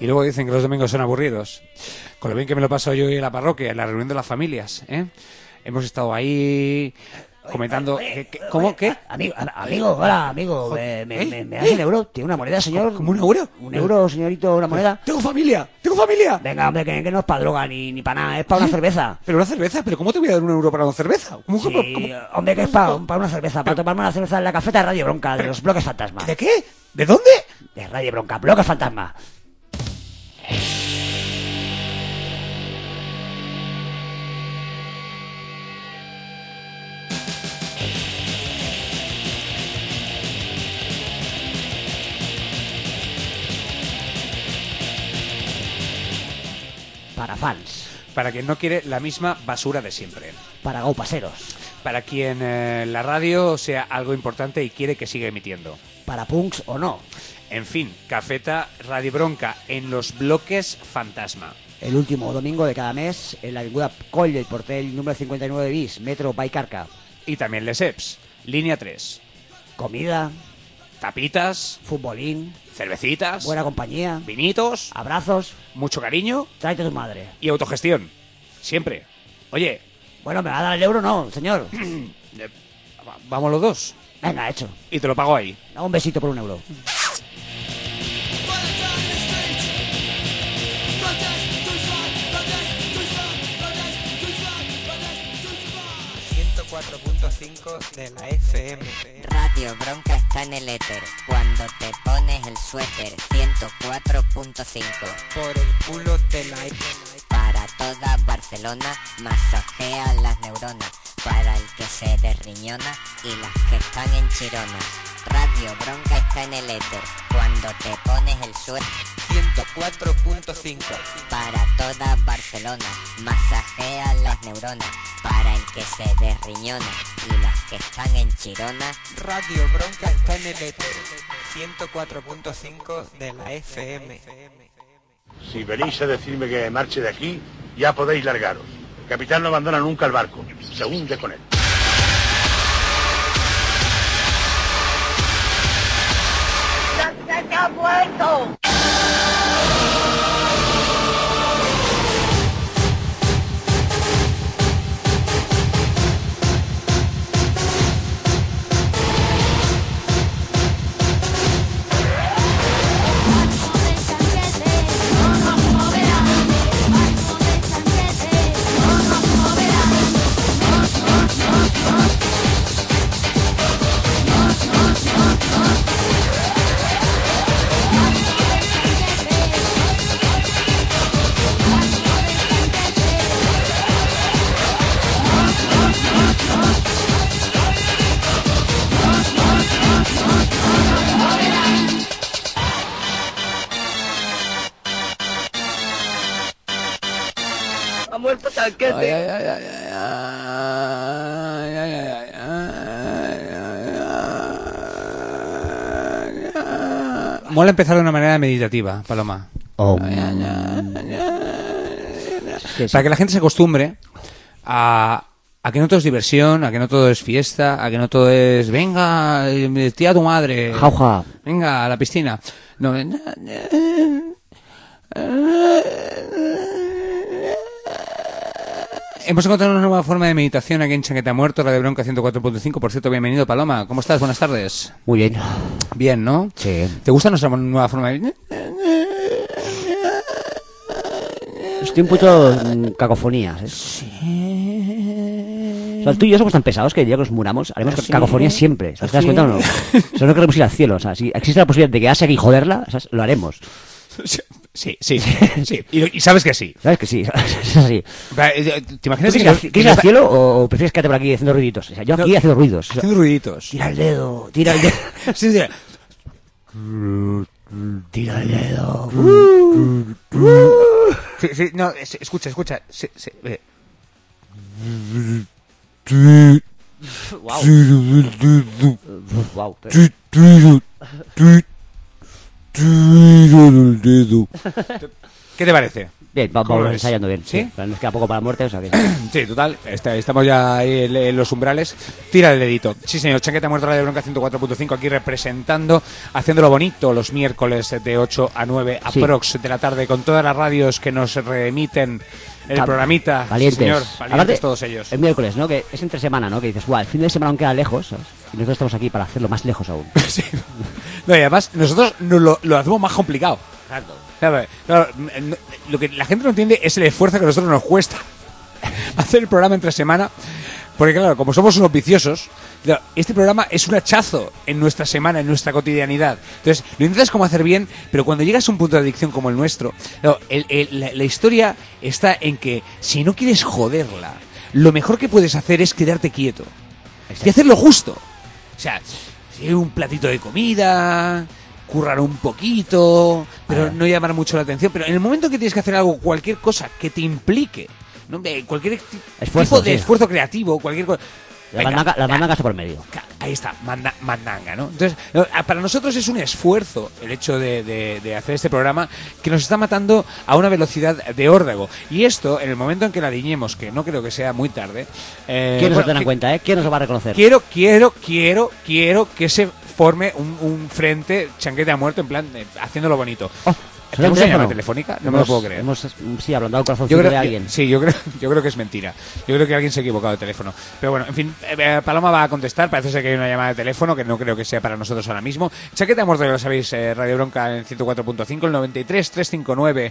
luego dicen que los domingos son aburridos. Con lo bien que me lo paso yo en la parroquia, en la reunión de las familias, ¿eh? Hemos estado ahí comentando... ¿Cómo? ¿Qué? Amigo, hola, amigo. ¿Me das un euro? ¿Tiene una moneda, señor? ¿Cómo un euro? ¿Un euro, señorito, una moneda? ¡Tengo familia! Venga, hombre, que no es para droga ni para nada, es para una cerveza. ¿Pero una cerveza? ¿Pero cómo te voy a dar un euro para una cerveza? ¿Cómo? Hombre, que es para una cerveza, para tomarme una cerveza en la cafeta de Radio Bronca, de los bloques fantasma. ¿De qué? ¿De dónde? De Radio Bronca, bloques fantasma. Para fans. Para quien no quiere la misma basura de siempre. Para gaupaseros. Para quien la radio sea algo importante y quiere que siga emitiendo. Para punks o no. En fin, Cafeta, Radio Bronca en los bloques fantasma. El último domingo de cada mes en la avinguda Coll del Portel número 59 bis, Metro Baicarca. Y también Les Eps, línea 3. Comida, tapitas, futbolín, cervecitas, buena compañía, vinitos, abrazos, mucho cariño, tráete a tu madre. Y autogestión. Siempre. Oye. Bueno, ¿me va a dar el euro? No, señor. Vamos los dos. Venga, hecho. Y te lo pago ahí. Da un besito por un euro. De la FM. Radio Bronca está en el éter. Cuando te pones el suéter. 104.5. Por el culo de la... Para toda Barcelona. Masajea las neuronas. Para el que se desriñona y las que están en Chirona. Radio Bronca está en el éter. Cuando te pones el suéter. 104.5. Para toda Barcelona. Masajea las neuronas. Para el que se desriñona y las que están en Chirona. Radio Bronca está en el éter. 104.5 de la FM. Si venís a decirme que marche de aquí, ya podéis largaros. El capitán no abandona nunca el barco. Se hunde con él. ¡Se ha muerto! Ha muerto Tanquete. Mola empezar de una manera meditativa, Paloma. Para que la gente se acostumbre a que no todo es diversión, a que no todo es fiesta, a que no todo es venga, tía tu madre, jauja, venga a la piscina. No, hemos encontrado una nueva forma de meditación aquí en Chanqueta Muerto, Radio Bronca 104.5. Por cierto, bienvenido, Paloma. ¿Cómo estás? Buenas tardes. Muy bien. Bien, ¿no? Sí. ¿Te gusta nuestra nueva forma de... Estoy un poquito cacofonías, ¿eh? Sí. O sea, tú y yo somos tan pesados que el día que nos muramos haremos cacofonía siempre. ¿Te das cuenta o no? Eso no queremos ir al cielo. O sea, si existe la posibilidad de quedarse aquí y joderla, ¿sabes? Lo haremos. Sí. Y sabes que sí. Sabes que sí. Es así. ¿Te imaginas ¿Quieres ir al cielo o prefieres quedarte por aquí haciendo ruiditos? O sea, yo aquí haciendo ruidos. Haciendo ruiditos. Tira el dedo, tira el dedo. Sí, sí. Tira el dedo. Sí, no, escucha. Sí. Wow. Wow. Tira el dedo. ¿Qué te parece? Bien, ¿Cómo vamos ves? ensayando bien. ¿Sí? Nos queda poco para la muerte, o sea que... Sí, total, estamos ya ahí en los umbrales. Tira el dedito. Sí, señor, Chanqueta Muerta, Radio Bronca 104.5, aquí representando, haciéndolo bonito los miércoles de 8 a 9 Sí. aprox de la tarde, con todas las radios que nos remiten el programita. Valientes. Sí, señor, valientes Aparte, todos ellos. el miércoles, ¿no? Que es entre semana, ¿no? Que dices, guau, el fin de semana aún queda lejos, ¿sabes? Y nosotros estamos aquí para hacerlo más lejos aún. Sí. No, y además, nosotros lo hacemos más complicado. Claro, lo que la gente no entiende es el esfuerzo que a nosotros nos cuesta hacer el programa entre semana, porque claro, como somos unos viciosos, claro, este programa es un hachazo en nuestra semana, en nuestra cotidianidad. Entonces, lo intentas como hacer bien, pero cuando llegas a un punto de adicción como el nuestro, claro, la historia está en que si no quieres joderla, lo mejor que puedes hacer es quedarte quieto. Y hacerlo justo. O sea, si hay un platito de comida, currar un poquito, pero no llamar mucho la atención. Pero en el momento que tienes que hacer algo, cualquier cosa que te implique, ¿no? Cualquier Esfuerzo, tipo de sí. esfuerzo creativo, cualquier cosa. La mandanga está por medio. Ahí está, mandanga, ¿no? Entonces, para nosotros es un esfuerzo el hecho de hacer este programa que nos está matando a una velocidad de órdago. Y esto, en el momento en que la diñemos, que no creo que sea muy tarde... ¿Quién nos lo tendrá en cuenta, eh? ¿Quién nos lo va a reconocer? Quiero que se forme un frente Chanqueta Muerto, en plan, haciéndolo bonito. ¿Tenemos una llamada telefónica? No me lo puedo creer. Sí, hablando al corazoncito de alguien. Sí, yo creo que es mentira. Yo creo que alguien se ha equivocado de teléfono. Pero bueno, en fin, Paloma va a contestar. Parece ser que hay una llamada de teléfono que no creo que sea para nosotros ahora mismo. Chaqueta Muerto, ya lo sabéis, Radio Bronca en 104.5, el 93 359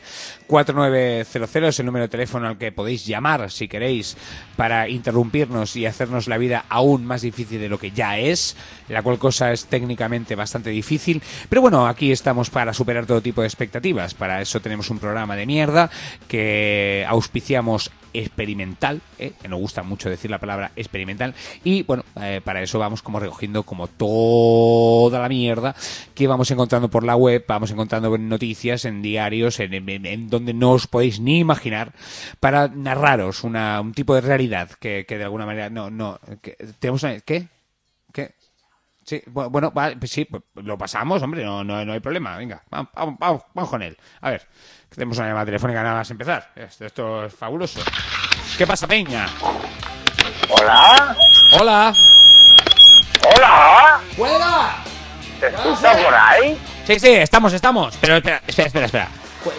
4900 es el número de teléfono al que podéis llamar si queréis para interrumpirnos y hacernos la vida aún más difícil de lo que ya es, la cual cosa es técnicamente bastante difícil. Pero bueno, aquí estamos para superar todo tipo de expectativas. Para eso tenemos un programa de mierda que auspiciamos experimental, que nos gusta mucho decir la palabra experimental, y bueno, para eso vamos como recogiendo como toda la mierda que vamos encontrando por la web, vamos encontrando en noticias, en diarios, en donde no os podéis ni imaginar, para narraros un tipo de realidad que de alguna manera tenemos ¿qué? Sí, bueno, pues sí, pues lo pasamos, hombre, no hay problema. Venga, vamos con él. A ver, que tenemos una llamada telefónica nada más empezar. Esto es fabuloso. ¿Qué pasa, Peña? Hola. Hola. Hola. ¡Cuelga! ¿Te escucha por ahí? Sí, estamos. Pero espera. Espera.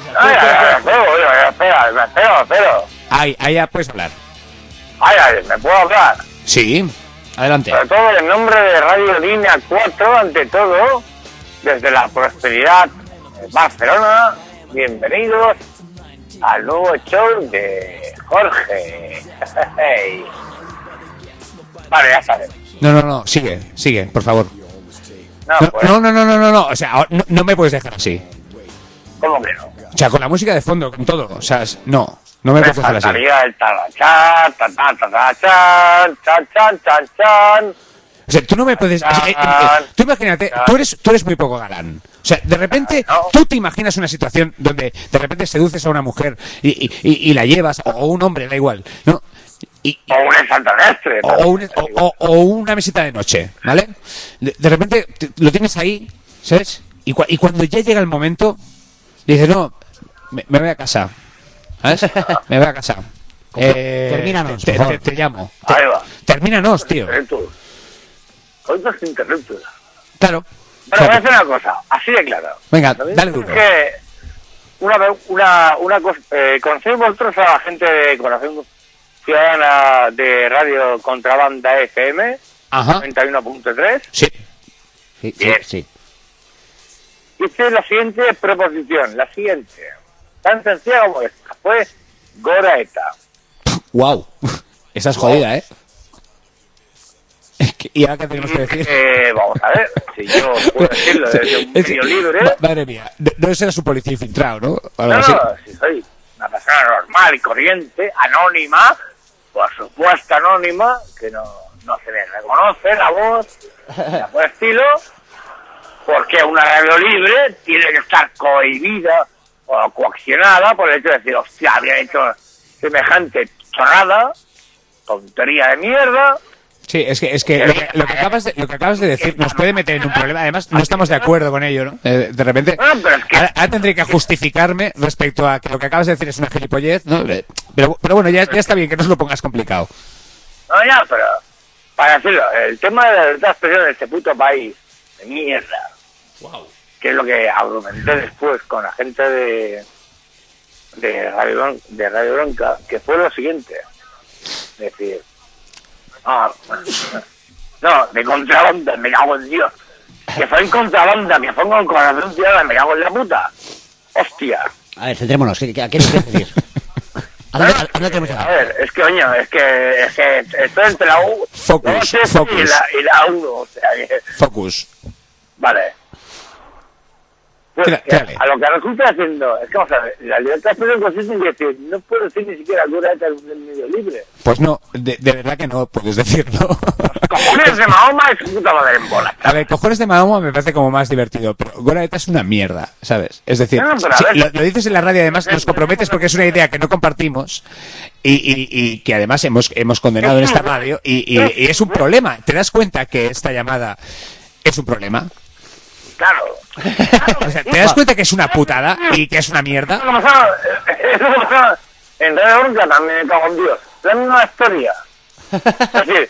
Ahí ya puedes hablar. Ay, ¿me puedo hablar? Sí, adelante. Sobre todo en nombre de Radio Línea 4, ante todo, desde la prosperidad de Barcelona, bienvenidos al nuevo show de Jorge. Vale, ya sabes. No, sigue, por favor. No. O sea, no me puedes dejar así. ¿Cómo que no? O sea, con la música de fondo, con todo. O sea, no me puedes dejar así. faltaría el tarachán, chan. O sea, tú no me puedes... tú imagínate, tú eres muy poco galán. O sea, de repente, tú te imaginas una situación donde de repente seduces a una mujer y la llevas, o un hombre, da igual, ¿no? O un extraterrestre. O una mesita de noche, ¿vale? De repente lo tienes ahí, ¿sabes? Y cuando ya llega el momento, dices, no, me voy a casa. ¿Sabes? Me voy a casa. Termínanos, por favor. Te llamo. Ahí va. Termínanos, tío. ¿Cuántos interruptos? Claro. Pero voy a hacer una cosa, así de claro. Venga, dale duro. Es que una cosa, ¿conocéis vosotros a la gente de Corazón Ciudadana de Radio Contrabanda FM? Ajá. 91.3. Sí. Sí. Hice la siguiente proposición, la siguiente. Tan sencilla como esta. Fue Goraeta. Wow. Esa es jodida, ¿eh? ¿Y ahora qué tenemos que decir? Vamos a ver, si yo puedo decirlo desde un medio libre. Madre mía, no será su policía infiltrado, ¿no? No, si soy una persona normal y corriente, anónima, por supuesto anónima, que no se me reconoce la voz, nada por el estilo, porque una radio libre tiene que estar cohibida o coaccionada por el hecho de decir, hostia, había hecho semejante chorrada, tontería de mierda, Sí, es que lo que acabas de decir nos puede meter en un problema. Además, no estamos de acuerdo con ello, ¿no? De repente, pero es que... ahora tendré que justificarme respecto a que lo que acabas de decir es una gilipollez, ¿no? Pero bueno, ya está bien, que no se lo pongas complicado. No, ya, pero... Para decirlo, el tema de la libertad de expresión en este puto país, de mierda, que es lo que argumenté después con la gente de Radio Bronca, que fue lo siguiente. Es decir... No, de contrabanda, me cago en Dios. Que fue en contrabanda, que fue con corazón tirada, me cago en la puta. Hostia. A ver, centrémonos. ¿A qué quieres decir? ¿A dónde tenemos que A ver, es que, coño, es que estoy entre la U, Focus. y la 1, o sea que... Focus. Vale. Pues Tírale. a lo que resulta haciendo, es que vamos a ver, la libertad de expresión consiste en decir, no puedo decir ni siquiera Gora Eta es un medio libre. Pues no, de verdad que no puedes decirlo. Cojones de Mahoma es puta madre en bola. A ver, cojones de Mahoma me parece como más divertido, pero Gora Eta es una mierda, ¿sabes? Es decir, No, pero a si ver. lo dices en la radio, además nos comprometes porque es una idea que no compartimos y que además hemos condenado en esta radio y es un problema. ¿Te das cuenta que esta llamada es un problema? Claro. O sea, ¿te das cuenta que es una putada y que es una mierda? Es lo que pasaba en Radio Bronca también, me cago en Dios. La misma historia. Es decir,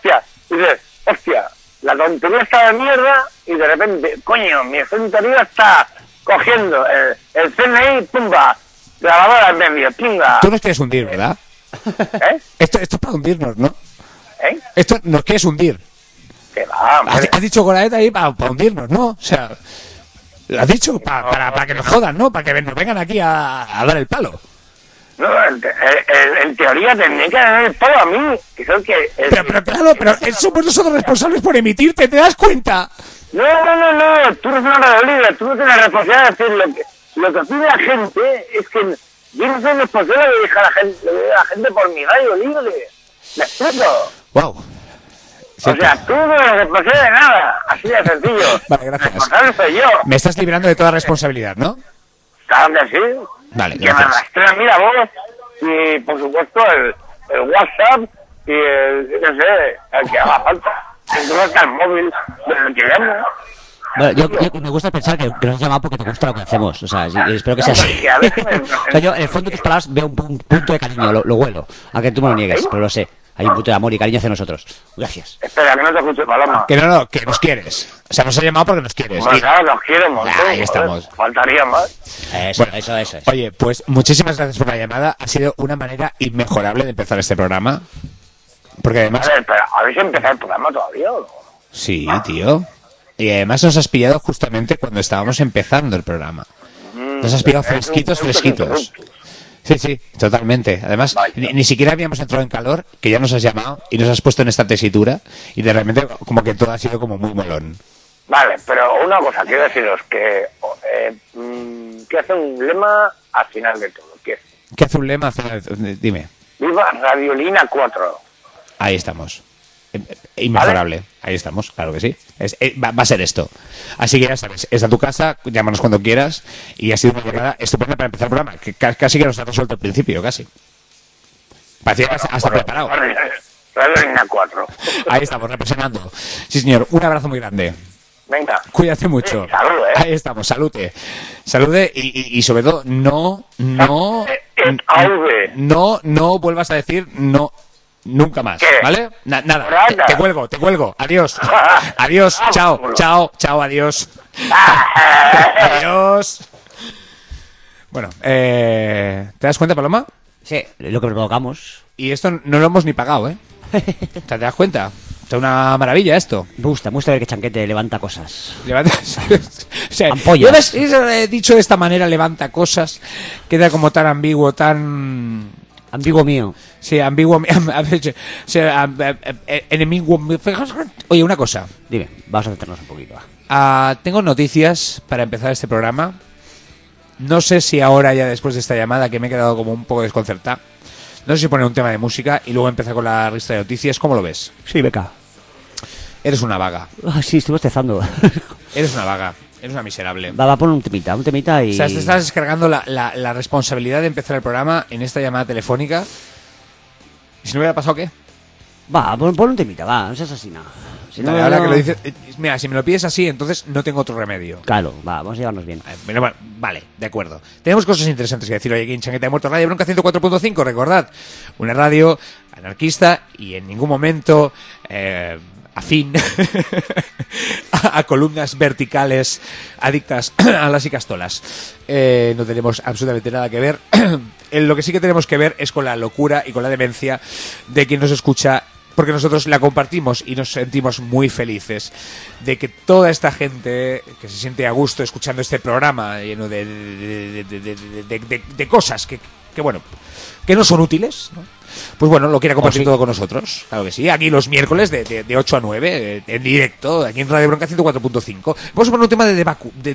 hostia, la tontería está de mierda y de repente, coño, mi tontería está cogiendo el CNI, pumba, grabadora en medio, pinga. Tú nos quieres hundir, ¿verdad? ¿Eh? Esto es para hundirnos, ¿no? ¿Eh? Esto nos quieres hundir. Que va, hombre. Has dicho Gora Eta ahí para hundirnos, ¿no? O sea, lo has dicho para que nos jodan, ¿no? Para que nos vengan aquí a dar el palo. No, en teoría tendría que dar el palo a mí, que son que... Pero claro, somos nosotros responsables por emitirte, ¿te das cuenta? No, tú eres una radio libre, tú no tienes la responsabilidad de decir lo que pide la gente, es que yo no soy responsable de dejar a la gente por mi radio libre. ¿Me explico? Wow. O sea, tú no eres responsable de nada, así de sencillo. Vale, gracias. Responsable soy yo. Me estás librando de toda responsabilidad, ¿no? Claro que sí. Vale, Que me gracias. rastrean mi voz y, por supuesto, el WhatsApp y no sé, el que haga falta. Incluso hasta el móvil del que llamo. Bueno, yo me gusta pensar que nos has llamado porque te gusta lo que hacemos. O sea, y espero que sea así. Que a veces O sea, yo en el fondo de tus palabras veo un punto de cariño, lo huelo. Aunque tú me lo niegues, pero lo sé. Hay un punto de amor y cariño hacia nosotros. Gracias. Espera, que no te escuche, Paloma. Que no, que nos quieres. O sea, nos has llamado porque nos quieres. Bueno, claro, los quiero un montón. Ahí estamos. Joder, faltaría más. Eso es. Oye, pues muchísimas gracias por la llamada. Ha sido una manera inmejorable de empezar este programa. Porque además... A ver, pero ¿habéis empezado el programa todavía o no? Sí, tío. Y además nos has pillado justamente cuando estábamos empezando el programa. Nos has pillado fresquitos. Sí, totalmente. Además, ni siquiera habíamos entrado en calor, que ya nos has llamado y nos has puesto en esta tesitura y de repente como que todo ha sido como muy molón. Vale, pero una cosa, quiero deciros que hace un lema al final de todo. ¿Qué hace un lema? Dime. Viva Radiolina 4. Ahí estamos. Inmejorable. ¿Vale? Ahí estamos, claro que sí. Va a ser esto. Así que ya sabes, es a tu casa, llámanos cuando quieras y ha sido una llamada estupenda para empezar el programa, que casi que nos ha resuelto al principio, casi. Parecía que hasta preparado. Radiolina 4. Ahí estamos, representando. Sí, señor, un abrazo muy grande. Venga. Cuídate mucho. Salud, Ahí estamos, salute. Salude y sobre todo, no vuelvas a decir no. Nunca más, ¿qué? ¿vale? Nada, te cuelgo. Adiós. Adiós, chao, adiós. Adiós. Bueno, ¿te das cuenta, Paloma? Sí, lo que provocamos. Y esto no lo hemos ni pagado, ¿eh? ¿Te das cuenta? Es una maravilla esto. Me gusta ver que Chanquete levanta cosas. O sea, ampollas. Yo he dicho de esta manera, levanta cosas, queda como tan ambiguo, tan... Ambiguo mío. Sí, ambiguo. Enemigo. Oye, una cosa. Dime, vamos a centrarnos un poquito. Tengo noticias para empezar este programa. No sé si ahora, ya después de esta llamada, que me he quedado como un poco desconcertado, no sé si poner un tema de música y luego empezar con la lista de noticias. ¿Cómo lo ves? Sí, beca. Eres una vaga. Sí, estoy bostezando. Eres una vaga. Eres una miserable. Va a poner un temita y... O sea, te estás descargando la responsabilidad de empezar el programa en esta llamada telefónica. ¿Y si no hubiera pasado qué? Va, pon un temita, va, no seas así, nada. Si no, Vale, ahora no- que lo dices, mira, si me lo pides así, entonces no tengo otro remedio. Claro, va, vamos a llevarnos bien. Bueno, vale, de acuerdo. Tenemos cosas interesantes que decir hoy aquí en Changueta de Muerto Radio Bronca 104.5. Recordad, una radio anarquista y en ningún momento afín a columnas verticales adictas a las icastolas. No tenemos absolutamente nada que ver. Lo que sí que tenemos que ver es con la locura y con la demencia de quien nos escucha, porque nosotros la compartimos y nos sentimos muy felices de que toda esta gente que se siente a gusto escuchando este programa lleno de cosas que bueno, que no son útiles, ¿no? Pues bueno, lo quiera compartir todo con nosotros. Claro que sí, aquí los miércoles de 8 a 9 en directo, aquí en Radio Bronca 104.5. Vamos a poner un tema de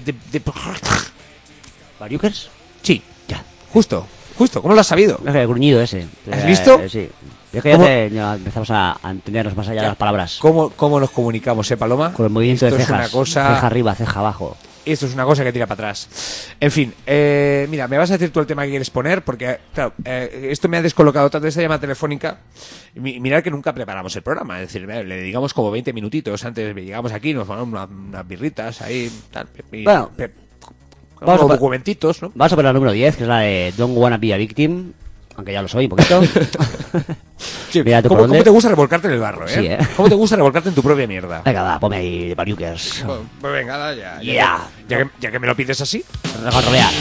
¿Bariukers? Sí, Ya. justo, ¿cómo lo has sabido? El gruñido ese. ¿Has visto? Sí. Es que ya, ¿Cómo? ya empezamos a entendernos más allá de las palabras. ¿Cómo nos comunicamos, Paloma? Con el movimiento Esto de es cejas. una cosa... Ceja arriba, ceja abajo. Esto es una cosa que tira para atrás. En fin, mira, me vas a decir tú el tema que quieres poner, porque, claro, esto me ha descolocado tanto de esta llamada telefónica. Mirad que nunca preparamos el programa, es decir, le dedicamos como 20 minutitos antes, llegamos aquí, nos ponemos unas birritas ahí, tal, y, Bueno, unos vamos a- documentitos, ¿no? Vamos a poner la número 10, que es la de Don't Wanna Be a Victim. Aunque ya lo soy un poquito. Mira, ¿tú por ¿Cómo dónde? te gusta revolcarte en el barro, Sí, ¿eh? ¿Cómo te gusta revolcarte en tu propia mierda? Venga, va, ponme ahí Bariukers. Pues venga, ya. Yeah. Ya que me lo pides así. Recontrolear.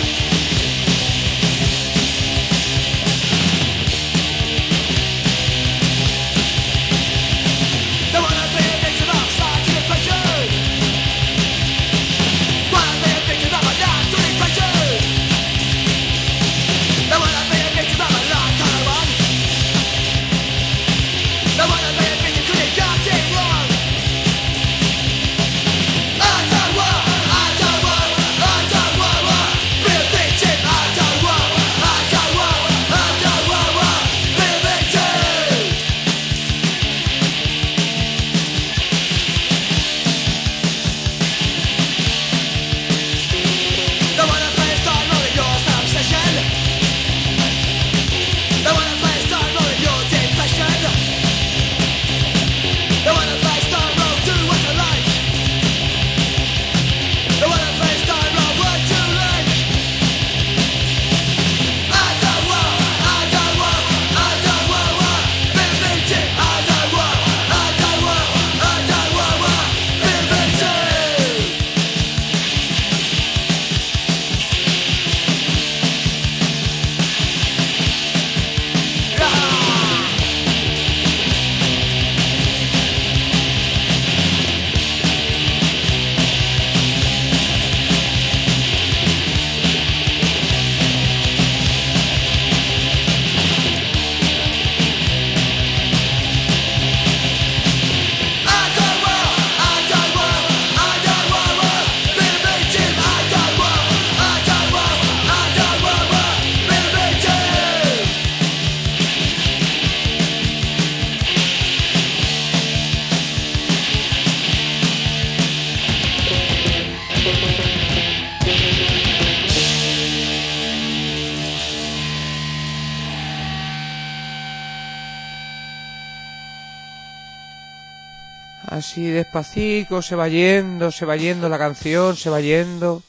Así despacito se va yendo la canción, se va yendo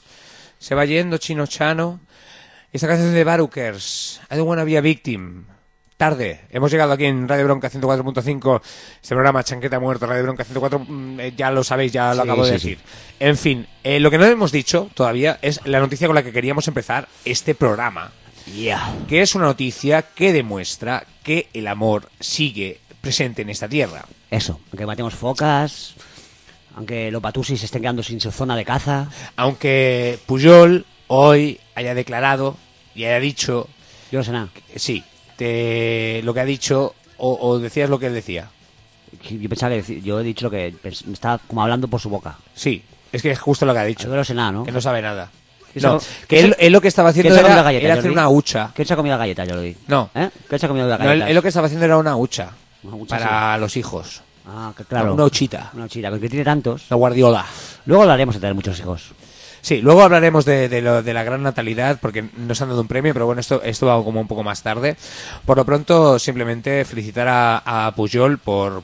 Chino Chano. Esta canción es de Bariukers, I Don't Wanna Be a Victim. Tarde, hemos llegado aquí en Radio Bronca 104.5, este programa Chanqueta Muerto, Radio Bronca 104, ya lo sabéis, ya lo acabo de decir. En fin, lo que no hemos dicho todavía es la noticia con la que queríamos empezar este programa. Que es una noticia que demuestra que el amor sigue presente en esta tierra. Eso, aunque matemos focas, aunque los batusis estén quedando sin su zona de caza. Aunque Pujol hoy haya declarado y haya dicho... Yo no sé nada. Sí, lo que ha dicho, o decías lo que él decía. Yo pensaba que yo he dicho lo que me estaba como hablando por su boca. Sí, es que es justo lo que ha dicho. Yo no sé nada, ¿no? Que no sabe nada. Eso- No, que él lo que estaba haciendo ¿Quién se ha comido era, la galleta, era Jordi? hacer una hucha. ¿Quién se ha comido la galleta, Jordi? No. ¿Eh? ¿Quién se ha comido la No, galleta? él lo que estaba haciendo era una hucha. Una hucha, Para los hijos. Ah, que claro. Una huchita. Una huchita, porque tiene tantos. La Guardiola. Luego hablaremos de tener muchos hijos. Sí, luego hablaremos de la gran natalidad, porque nos han dado un premio, pero bueno, esto va como un poco más tarde. Por lo pronto, simplemente felicitar a Pujol por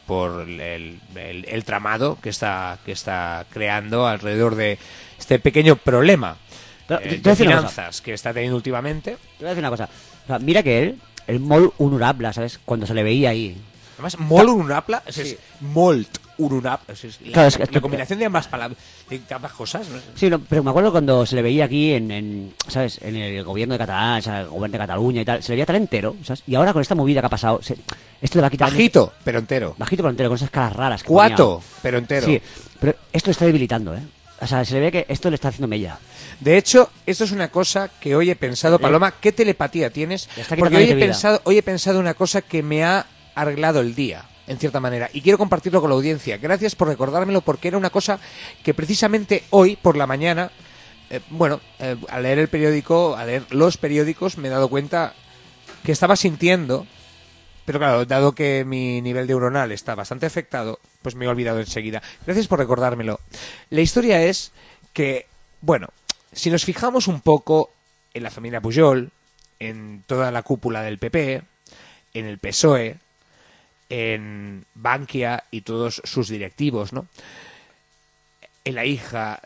el tramado que está creando alrededor de este pequeño problema Pero, te voy a de decir una finanzas que está teniendo últimamente. Te voy a decir una cosa. O sea, mira que él, el molt honorable, ¿sabes? Cuando se le veía ahí. Además, molt honorable, es molt honorable. Claro, es que la combinación de ambas palabras, de ambas cosas, ¿no? Sí, no, pero me acuerdo cuando se le veía aquí ¿sabes? En el gobierno de Cataluña, o sea, el gobierno de Cataluña y tal, se le veía tan entero, ¿sabes? Y ahora con esta movida que ha pasado, esto le va a quitar... Bajito, pero entero. Bajito pero entero, con esas caras raras. Que Cuato, ponía. pero entero. Sí, pero esto le está debilitando, ¿eh? O sea, se le ve que esto le está haciendo mella. De hecho, esto es una cosa que hoy he pensado, Paloma, ¿qué telepatía tienes? Le está quitando Porque vida. hoy he pensado una cosa que me ha arreglado el día, en cierta manera, y quiero compartirlo con la audiencia. Gracias por recordármelo, porque era una cosa que precisamente hoy, por la mañana, al leer el periódico, al leer los periódicos, me he dado cuenta que estaba sintiendo, pero claro, dado que mi nivel neuronal está bastante afectado, pues me he olvidado enseguida. Gracias por recordármelo. La historia es que, bueno, si nos fijamos un poco en la familia Pujol, en toda la cúpula del PP, en el PSOE, en Bankia y todos sus directivos, ¿no? En la hija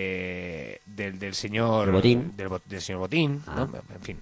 del señor Botín. del señor Botín, ¿no? En fin,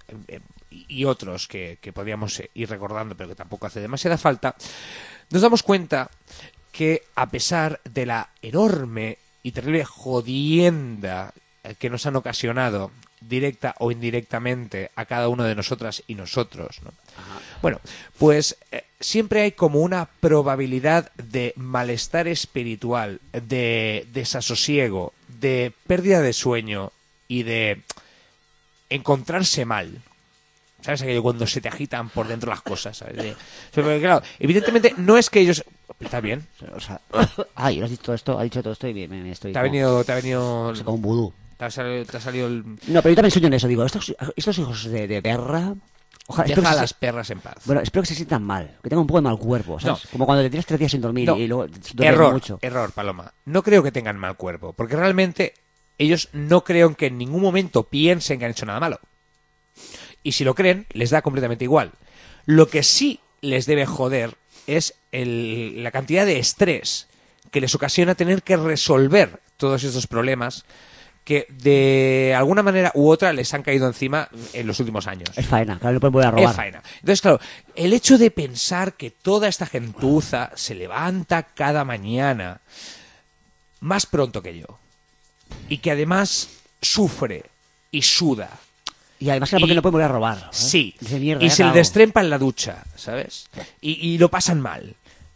y otros que podríamos ir recordando, pero que tampoco hace demasiada falta, nos damos cuenta que a pesar de la enorme y terrible jodienda que nos han ocasionado directa o indirectamente a cada uno de nosotras y nosotros, ¿no? Bueno, pues siempre hay como una probabilidad de malestar espiritual, de desasosiego, de pérdida de sueño y de encontrarse mal. ¿Sabes aquello cuando se te agitan por dentro las cosas? ¿Sabes? Pero claro, evidentemente no es que ellos... Está bien. O sea, ay, has dicho esto, ha dicho todo esto y me estoy... Te ha venido... o sea, como un vudú. Te ha salido el... No, pero yo también sueño en eso, digo, estos hijos de perra... Ojalá, Deja a que las perras en paz. Bueno, espero que se sientan mal, que tengan un poco de mal cuerpo, ¿sabes? No. Como cuando te tiras 3 días sin dormir No. y luego duermes mucho. Error, Paloma. No creo que tengan mal cuerpo, porque realmente ellos no creo que en ningún momento piensen que han hecho nada malo. Y si lo creen, les da completamente igual. Lo que sí les debe joder es la cantidad de estrés que les ocasiona tener que resolver todos estos problemas que de alguna manera u otra les han caído encima en los últimos años. Es faena, claro, le pueden volver a robar. Es faena. Entonces, claro, el hecho de pensar que toda esta gentuza se levanta cada mañana más pronto que yo y que además sufre y suda. Y además que porque no pueden volver a robar. ¿eh? Sí, Dice, mierda, y ya se le cago. destrempa en la ducha, ¿sabes? Y lo pasan mal.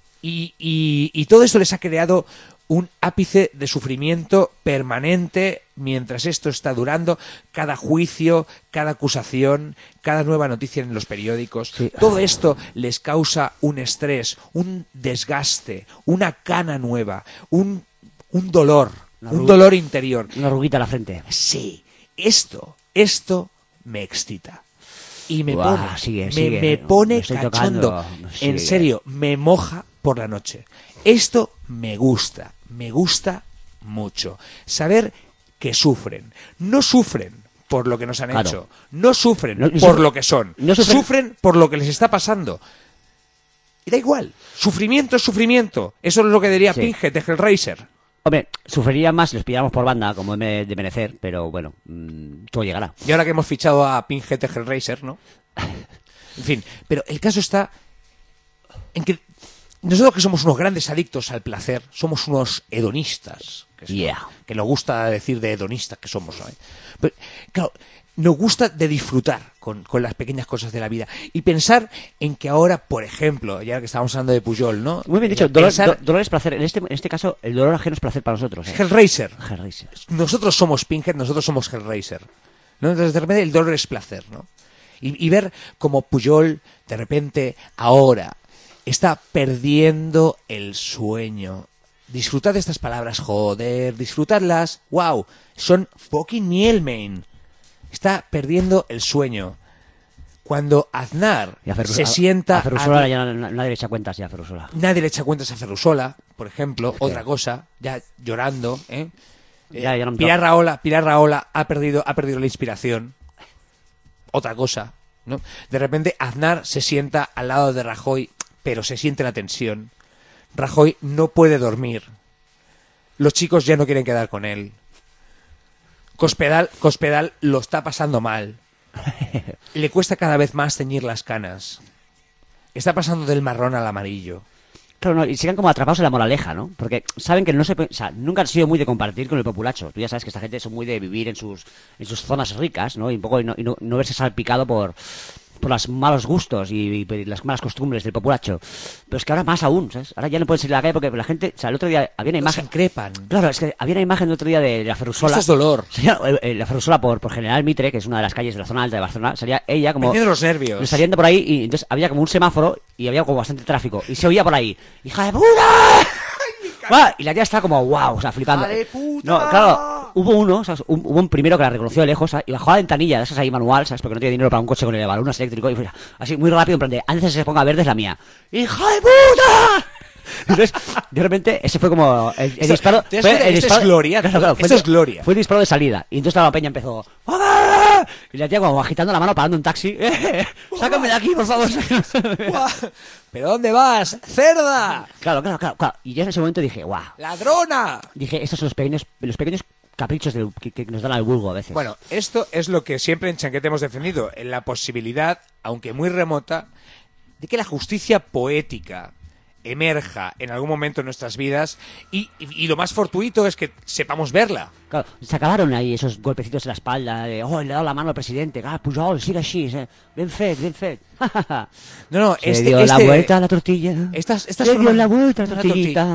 Y todo esto les ha creado un ápice de sufrimiento permanente mientras esto está durando, cada juicio, cada acusación, cada nueva noticia en los periódicos. Sí. Todo esto les causa un estrés, un desgaste, una cana nueva, un dolor, un dolor interior. Una arruguita en la frente. Sí, esto me excita. Y me Buah, pone, sigue. me pone Me estoy cachondo. tocando. Sigue. En serio, me moja por la noche. Esto me gusta mucho. Saber que sufren. No sufren por lo que nos han Claro. hecho. No sufren No por lo que son. no sufren por lo que les está pasando. Y da igual. Sufrimiento es sufrimiento. Eso es lo que diría Sí. Pinhead de Hellraiser. Hombre, sufriría más si los pilláramos por banda, como de merecer, pero bueno, todo llegará. Y ahora que hemos fichado a Pinhead de Hellraiser, ¿no? En fin, pero el caso está en que nosotros que somos unos grandes adictos al placer, somos unos hedonistas, que es Yeah. que nos gusta decir de hedonistas que somos, ¿no? Pero, claro, nos gusta de disfrutar con las pequeñas cosas de la vida y pensar en que ahora, por ejemplo, ya que estábamos hablando de Pujol, ¿no? Muy bien dicho, dolor Pensar- es placer. En este caso, el dolor ajeno es placer para nosotros. ¿eh? Hellraiser. Hellraiser. Nosotros somos Pinhead, nosotros somos Hellraiser, ¿no? Entonces de repente el dolor es placer, ¿no? Y ver como Pujol de repente ahora está perdiendo el sueño. Disfrutad de estas palabras, joder, disfrutadlas. Wow, son fucking Mielmain. Está perdiendo el sueño. Cuando Aznar Y se sienta A Ferrusola ya nadie le echa cuentas ya a Ferrusola. nadie le echa cuentas a Ferrusola, por ejemplo, Hostia. otra cosa, ya llorando, ¿eh? Ya no me Pilar Rahola ha perdido la inspiración. Otra cosa, ¿no? De repente Aznar se sienta al lado de Rajoy, pero se siente la tensión. Rajoy no puede dormir. Los chicos ya no quieren quedar con él. Cospedal lo está pasando mal. Le cuesta cada vez más ceñir las canas. Está pasando del marrón al amarillo. Claro, no, y se quedan como atrapados en la moraleja, ¿no? Porque saben que no se... O sea, nunca han sido muy de compartir con el populacho. Tú ya sabes que esta gente son muy de vivir en sus zonas ricas, ¿no? Y un poco no verse salpicado por los malos gustos y las malas costumbres del populacho. Pero es que ahora más aún, ¿sabes? Ahora ya no pueden salir a la calle porque la gente... O sea, el otro día había una imagen... Se increpan. Claro, es que había una imagen el otro día de la Ferrusola. Esto es dolor. Salía, la Ferrusola por General Mitre, que es una de las calles de la zona alta de Barcelona. Salía ella como... Perdiendo los nervios. Saliendo por ahí y entonces había como un semáforo y había como bastante tráfico. Y se oía por ahí, ¡hija de puta! Y la tía estaba como, wow, o sea, flipando. ¡Hija de puta! No, claro, hubo uno, ¿sabes? Hubo un primero que la reconoció de lejos, ¿sabes? Y bajó a la ventanilla de esas ahí manual, ¿sabes? Porque no tenía dinero para un coche con el balonas eléctrico. Y fue así muy rápido, en plan de, antes de que se ponga verde es la mía. ¡Hija de puta! Entonces, de repente, ese fue como el disparo. Esto es gloria. Claro, Esto es gloria. Fue el disparo de salida. Y entonces la peña empezó, ¡ah! Y la tía como agitando la mano, parando un taxi. ¡Sácame de aquí, por favor! ¿Pero dónde vas? ¡Cerda! Claro. Y yo en ese momento dije, ¡guau! ¡Ladrona! Dije, estos son los pequeños caprichos que nos dan al vulgo a veces. Bueno, esto es lo que siempre en Chanquete hemos defendido, en la posibilidad, aunque muy remota, de que la justicia poética emerja en algún momento en nuestras vidas y lo más fortuito es que sepamos verla. Claro, se acabaron ahí esos golpecitos en la espalda de, le he dado la mano al presidente, Pujol, sigue así, ben fet. No, se dio la vuelta a la tortilla. Se dio la vuelta a la tortillita.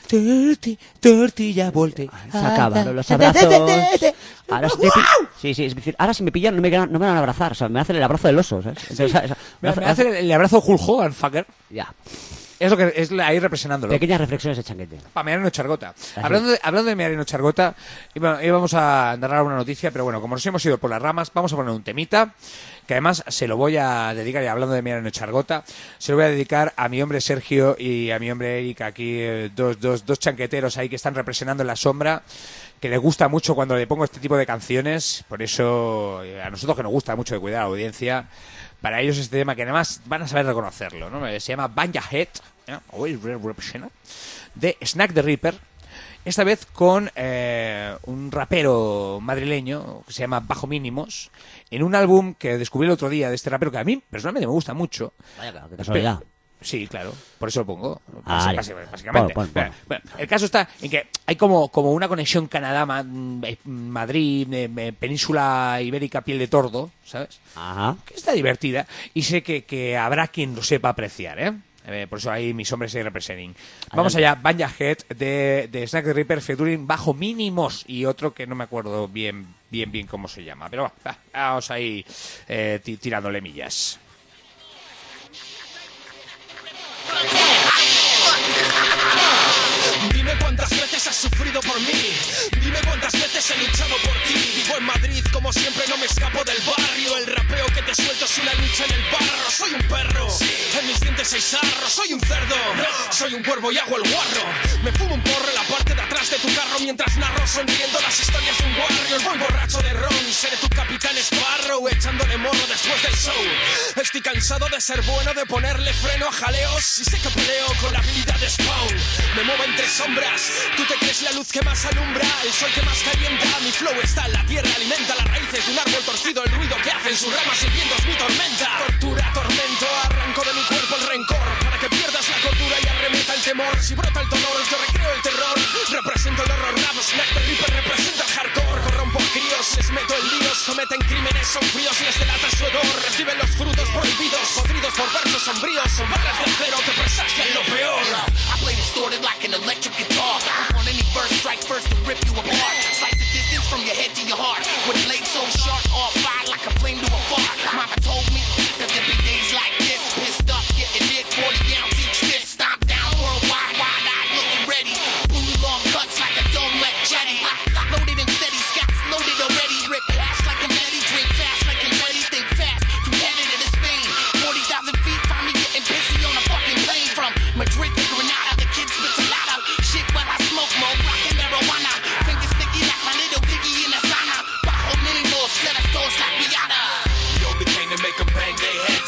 Tortilla, volte. Se acabaron los abrazos. Ahora sí, es decir, ahora si me pillan no me van a abrazar, o sea, me hacen el abrazo del oso, ¿sabes? Entonces, me hacen el abrazo Hulk Hogan, fucker. Ya. Es lo que es ahí representándolo. Pequeñas reflexiones de Chanquete. Para Meareno Chargota. Hablando de Meareno Chargota, íbamos a narrar una noticia, pero bueno, como nos hemos ido por las ramas, vamos a poner un temita, que además se lo voy a dedicar, y hablando de Meareno Chargota, se lo voy a dedicar a mi hombre Sergio y a mi hombre Eric, aquí dos chanqueteros ahí que están representando en la sombra, que les gusta mucho cuando le pongo este tipo de canciones, por eso a nosotros que nos gusta mucho de cuidar a la audiencia, para ellos este tema que además van a saber reconocerlo, ¿no? Se llama Banja Head, de Snack the Ripper, esta vez con un rapero madrileño que se llama Bajo Mínimos, en un álbum que descubrí el otro día de este rapero que a mí personalmente me gusta mucho. Vaya, claro, qué casualidad. Sí, claro, por eso lo pongo, vale. básicamente. Bueno, el caso está en que hay como una conexión Canadá-Madrid, península ibérica, piel de tordo, ¿sabes? Ajá. Que está divertida y sé que habrá quien lo sepa apreciar, ¿eh? Por eso ahí mis hombres se representing. Vamos allá, Banja Head de Snack the Ripper featuring Bajo Mínimos y otro que no me acuerdo bien cómo se llama, pero vamos ahí tirándole millas. Dime cuántas veces has sufrido por mí. Dime cuántas veces he luchado por ti. Vivo en Madrid, como siempre no me escapo del barrio. El rapeo que te suelto es una lucha en el barro. Soy un perro, en mis dientes hay sarro. Soy un cerdo, soy un cuervo y hago el guarro. Me fumo un porro en la parte de atrás de tu carro mientras narro sonriendo las historias de un barrio. Voy borracho de ron, seré tu capitán Sparrow, echándole morro después del show. Estoy cansado de ser bueno, de ponerle freno a jaleos, y sé que peleo con la habilidad de Spawn. Me muevo entre sombras, tú te crees la luz que más alumbra, el sol que más calienta. Mi flow está en la tierra, alimenta las raíces de un árbol torcido. El ruido que hacen sus ramas y el viento es mi tormenta. Tortura, tormento, arranco de mi cuerpo el rencor, para que pierdas la cordura y arremeta el temor. Si brota el dolor, yo recreo el terror. Represento el horror rap, Snack the Ripper representa el hardcore. Corrompo a críos, les meto en líos, cometen crímenes, son fríos, les delata su hedor. Reciben los frutos prohibidos, podridos por versos sombríos. Son balas de acero que presagian lo peor. I play distorted like an electric guitar. On any first strike, first to rip you apart. Slice the distance from your head to your heart. With a blade so sharp, all fire like a flame to a fart. Mama told me that there be days like this. Pissed up, getting hit, 40 ounce each fist. Stomp down worldwide, wide-eyed, looking ready. Blue long cuts like a dome wet jetty. Loaded and steady, scouts loaded already. Rip ass like confetti, drink fast like confetti, think fast. From Canada to Spain, 40,000 feet, find me getting pissy on a fucking plane. From Madrid to Granada, the kids spit a lot out. Shit while I smoke more, rockin' marijuana. Fingers sticky like my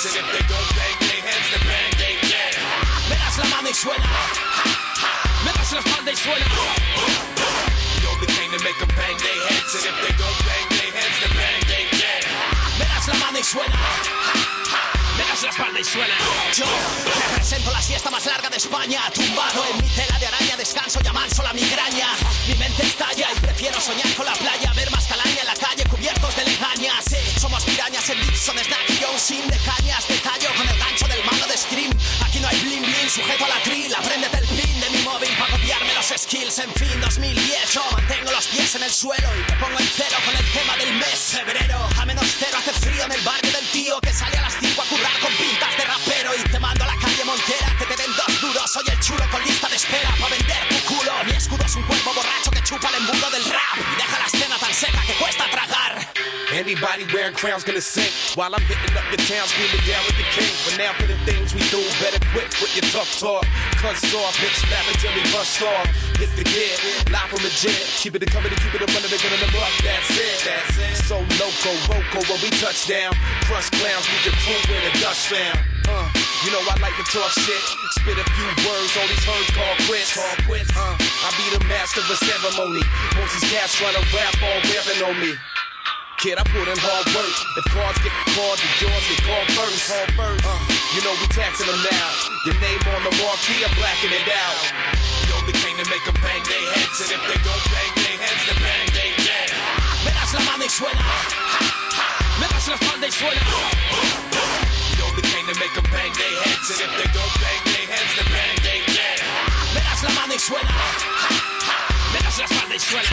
and if they don't bang their heads, then bang they dead. Me das la mano y suena. Me das la espalda y suena. The only thing to make them bang their heads, and if they don't bang their heads, then bang they dead. Me das la mano y suena. Me das la espalda y suena. Yo represento la siesta más larga de España. Tumbado en mi tela de araña, descanso y amanso la migraña. Mi mente estalla y prefiero soñar con la playa. Ver más calaña en la calle cubiertos de legañas. Sí, somos pirañas en Dixon, Snack y John Sin. De cañas, de callo con el gancho del malo de Scream. Aquí no hay bling bling, sujeto a la tril. Apréndete el pin de mi móvil para copiarme los skills. En fin, 2010 yo mantengo los pies en el suelo y te pongo en cero con el tema del mes. Febrero, a -0 hace frío en el barrio del tío que sale a las 5 a currar con pintas de rapero. Y te mando a la calle Montera que te den 2 duros. Soy el chulo con lista de espera pa' vender tu culo. Mi escudo es un cuerpo borracho que chupa el embudo del rap y deja la escena tan seca que cuesta tragar. Anybody wearing crowns gonna sink while I'm hitting up the town screaming down with the king. But now for the things we do, better quit with your tough talk. Cuts off, bitch, snap until we bust off. It's the kid, live from the jet. Keep it coming to keep it up under the gun in the buck. That's it, that's it. So loco, roco when we touch down. Crush clowns, we can prove where the dust found. You know I like to talk shit, spit a few words, all these herds call quits. I be the master of the ceremony. Most these cats trying to rap all rapping on me. Kid, I put in hard work. If cards get called, the jaws get called first. You know we taxing them now. Your name on the marquee, I'm blacking it out. The only thing to make them bang their heads, and if they don't bang their heads, then bang they dead. Me das la mano y suena. Me das la espalda y suena. The only thing to make them bang their heads, and if they don't bang their heads, then bang they dead. Me das la mano y suena. Me das la espalda y suena.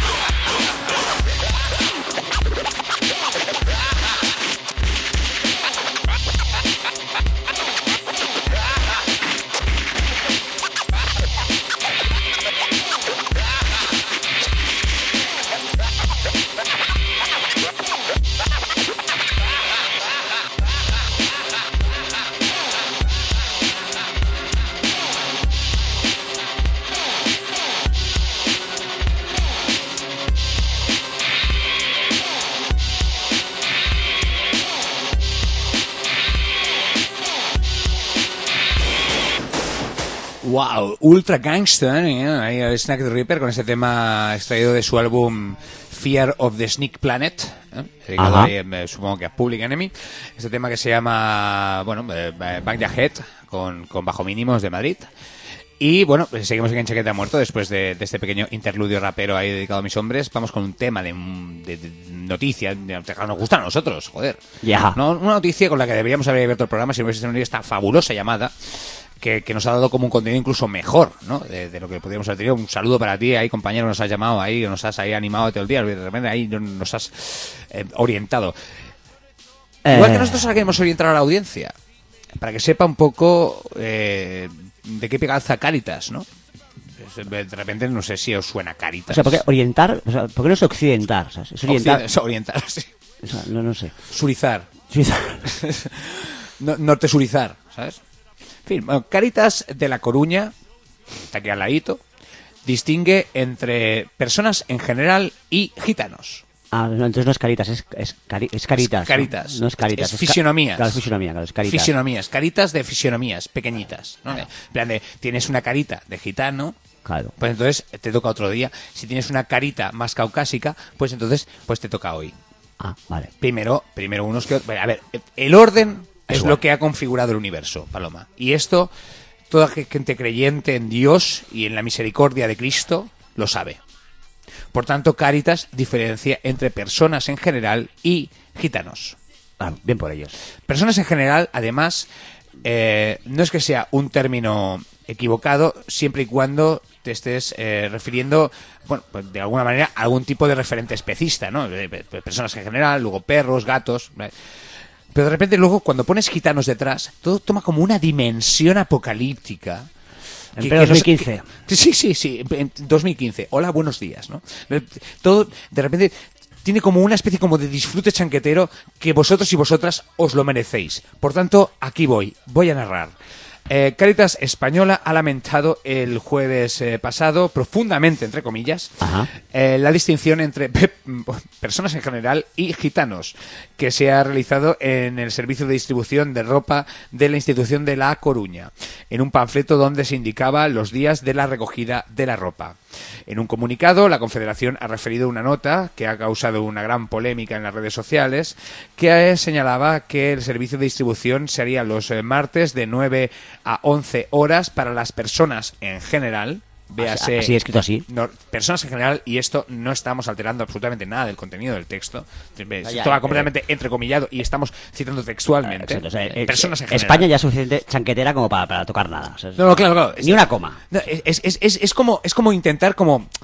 Wow, ultra gangster, ahí el Snack the Ripper con ese tema extraído de su álbum Fear of the Sneak Planet, dedicado ahí, supongo que a Public Enemy. Este tema que se llama, bueno, Bang the Head con Bajo Mínimos de Madrid. Y bueno, pues seguimos aquí en Chaqueta Muerto después de este pequeño interludio rapero ahí dedicado a mis hombres. Vamos con un tema de noticia, nos gusta a nosotros, joder. No, una noticia con la que deberíamos haber abierto el programa si no hubiese tenido esta fabulosa llamada que nos ha dado como un contenido incluso mejor, ¿no? De lo que podríamos haber tenido. Un saludo para ti ahí, compañero, nos has llamado ahí, nos has ahí animado todo el día, de repente ahí nos has orientado. Igual que nosotros ahora queremos orientar a la audiencia, para que sepa un poco de qué pie calza Cáritas, ¿no? De repente no sé si os suena Cáritas. O sea, ¿por qué orientar? O sea, ¿por qué no es occidentar? O sea, es orientar. Orientar, sí. O sea, no sé. Surizar. Nortesurizar, ¿sabes? En fin, bueno, Cáritas de La Coruña, está aquí al ladito, distingue entre personas en general y gitanos. Ah, no, entonces no es Caritas, es Caritas. Es Caritas. No es Caritas. Es fisionomías. Claro, es fisionomía, claro, es Caritas. Fisionomías, caritas de fisionomías, pequeñitas, ¿no? En plan de, tienes una carita de gitano, claro, pues entonces te toca otro día. Si tienes una carita más caucásica, pues entonces pues te toca hoy. Ah, vale. Primero unos que... A ver, el orden es lo que ha configurado el universo, Paloma. Y esto, toda gente creyente en Dios y en la misericordia de Cristo lo sabe. Por tanto, Cáritas diferencia entre personas en general y gitanos. Ah, bien por ellos. Personas en general, además, no es que sea un término equivocado siempre y cuando te estés refiriendo, bueno, pues de alguna manera a algún tipo de referente especista, ¿no? Personas en general, luego perros, gatos, ¿vale? Pero de repente luego cuando pones gitanos detrás, todo toma como una dimensión apocalíptica. En 2015. Sí, en 2015. Hola, buenos días, ¿no? Todo de repente tiene como una especie como de disfrute chanquetero que vosotros y vosotras os lo merecéis. Por tanto, aquí voy a narrar. Cáritas Española ha lamentado el jueves pasado, profundamente, entre comillas, la distinción entre personas en general y gitanos que se ha realizado en el servicio de distribución de ropa de la institución de La Coruña, en un panfleto donde se indicaba los días de la recogida de la ropa. En un comunicado, la Confederación ha referido una nota que ha causado una gran polémica en las redes sociales, que señalaba que el servicio de distribución se haría los martes de 9 a 11 horas para las personas en general. Véase, así escrito así. No, personas en general, y esto no estamos alterando absolutamente nada del contenido del texto. Esto va completamente entrecomillado y estamos citando textualmente. O sea, personas en general. España ya es suficiente chanquetera como para tocar nada. O sea, no, claro. Ni una coma. No, es como intentar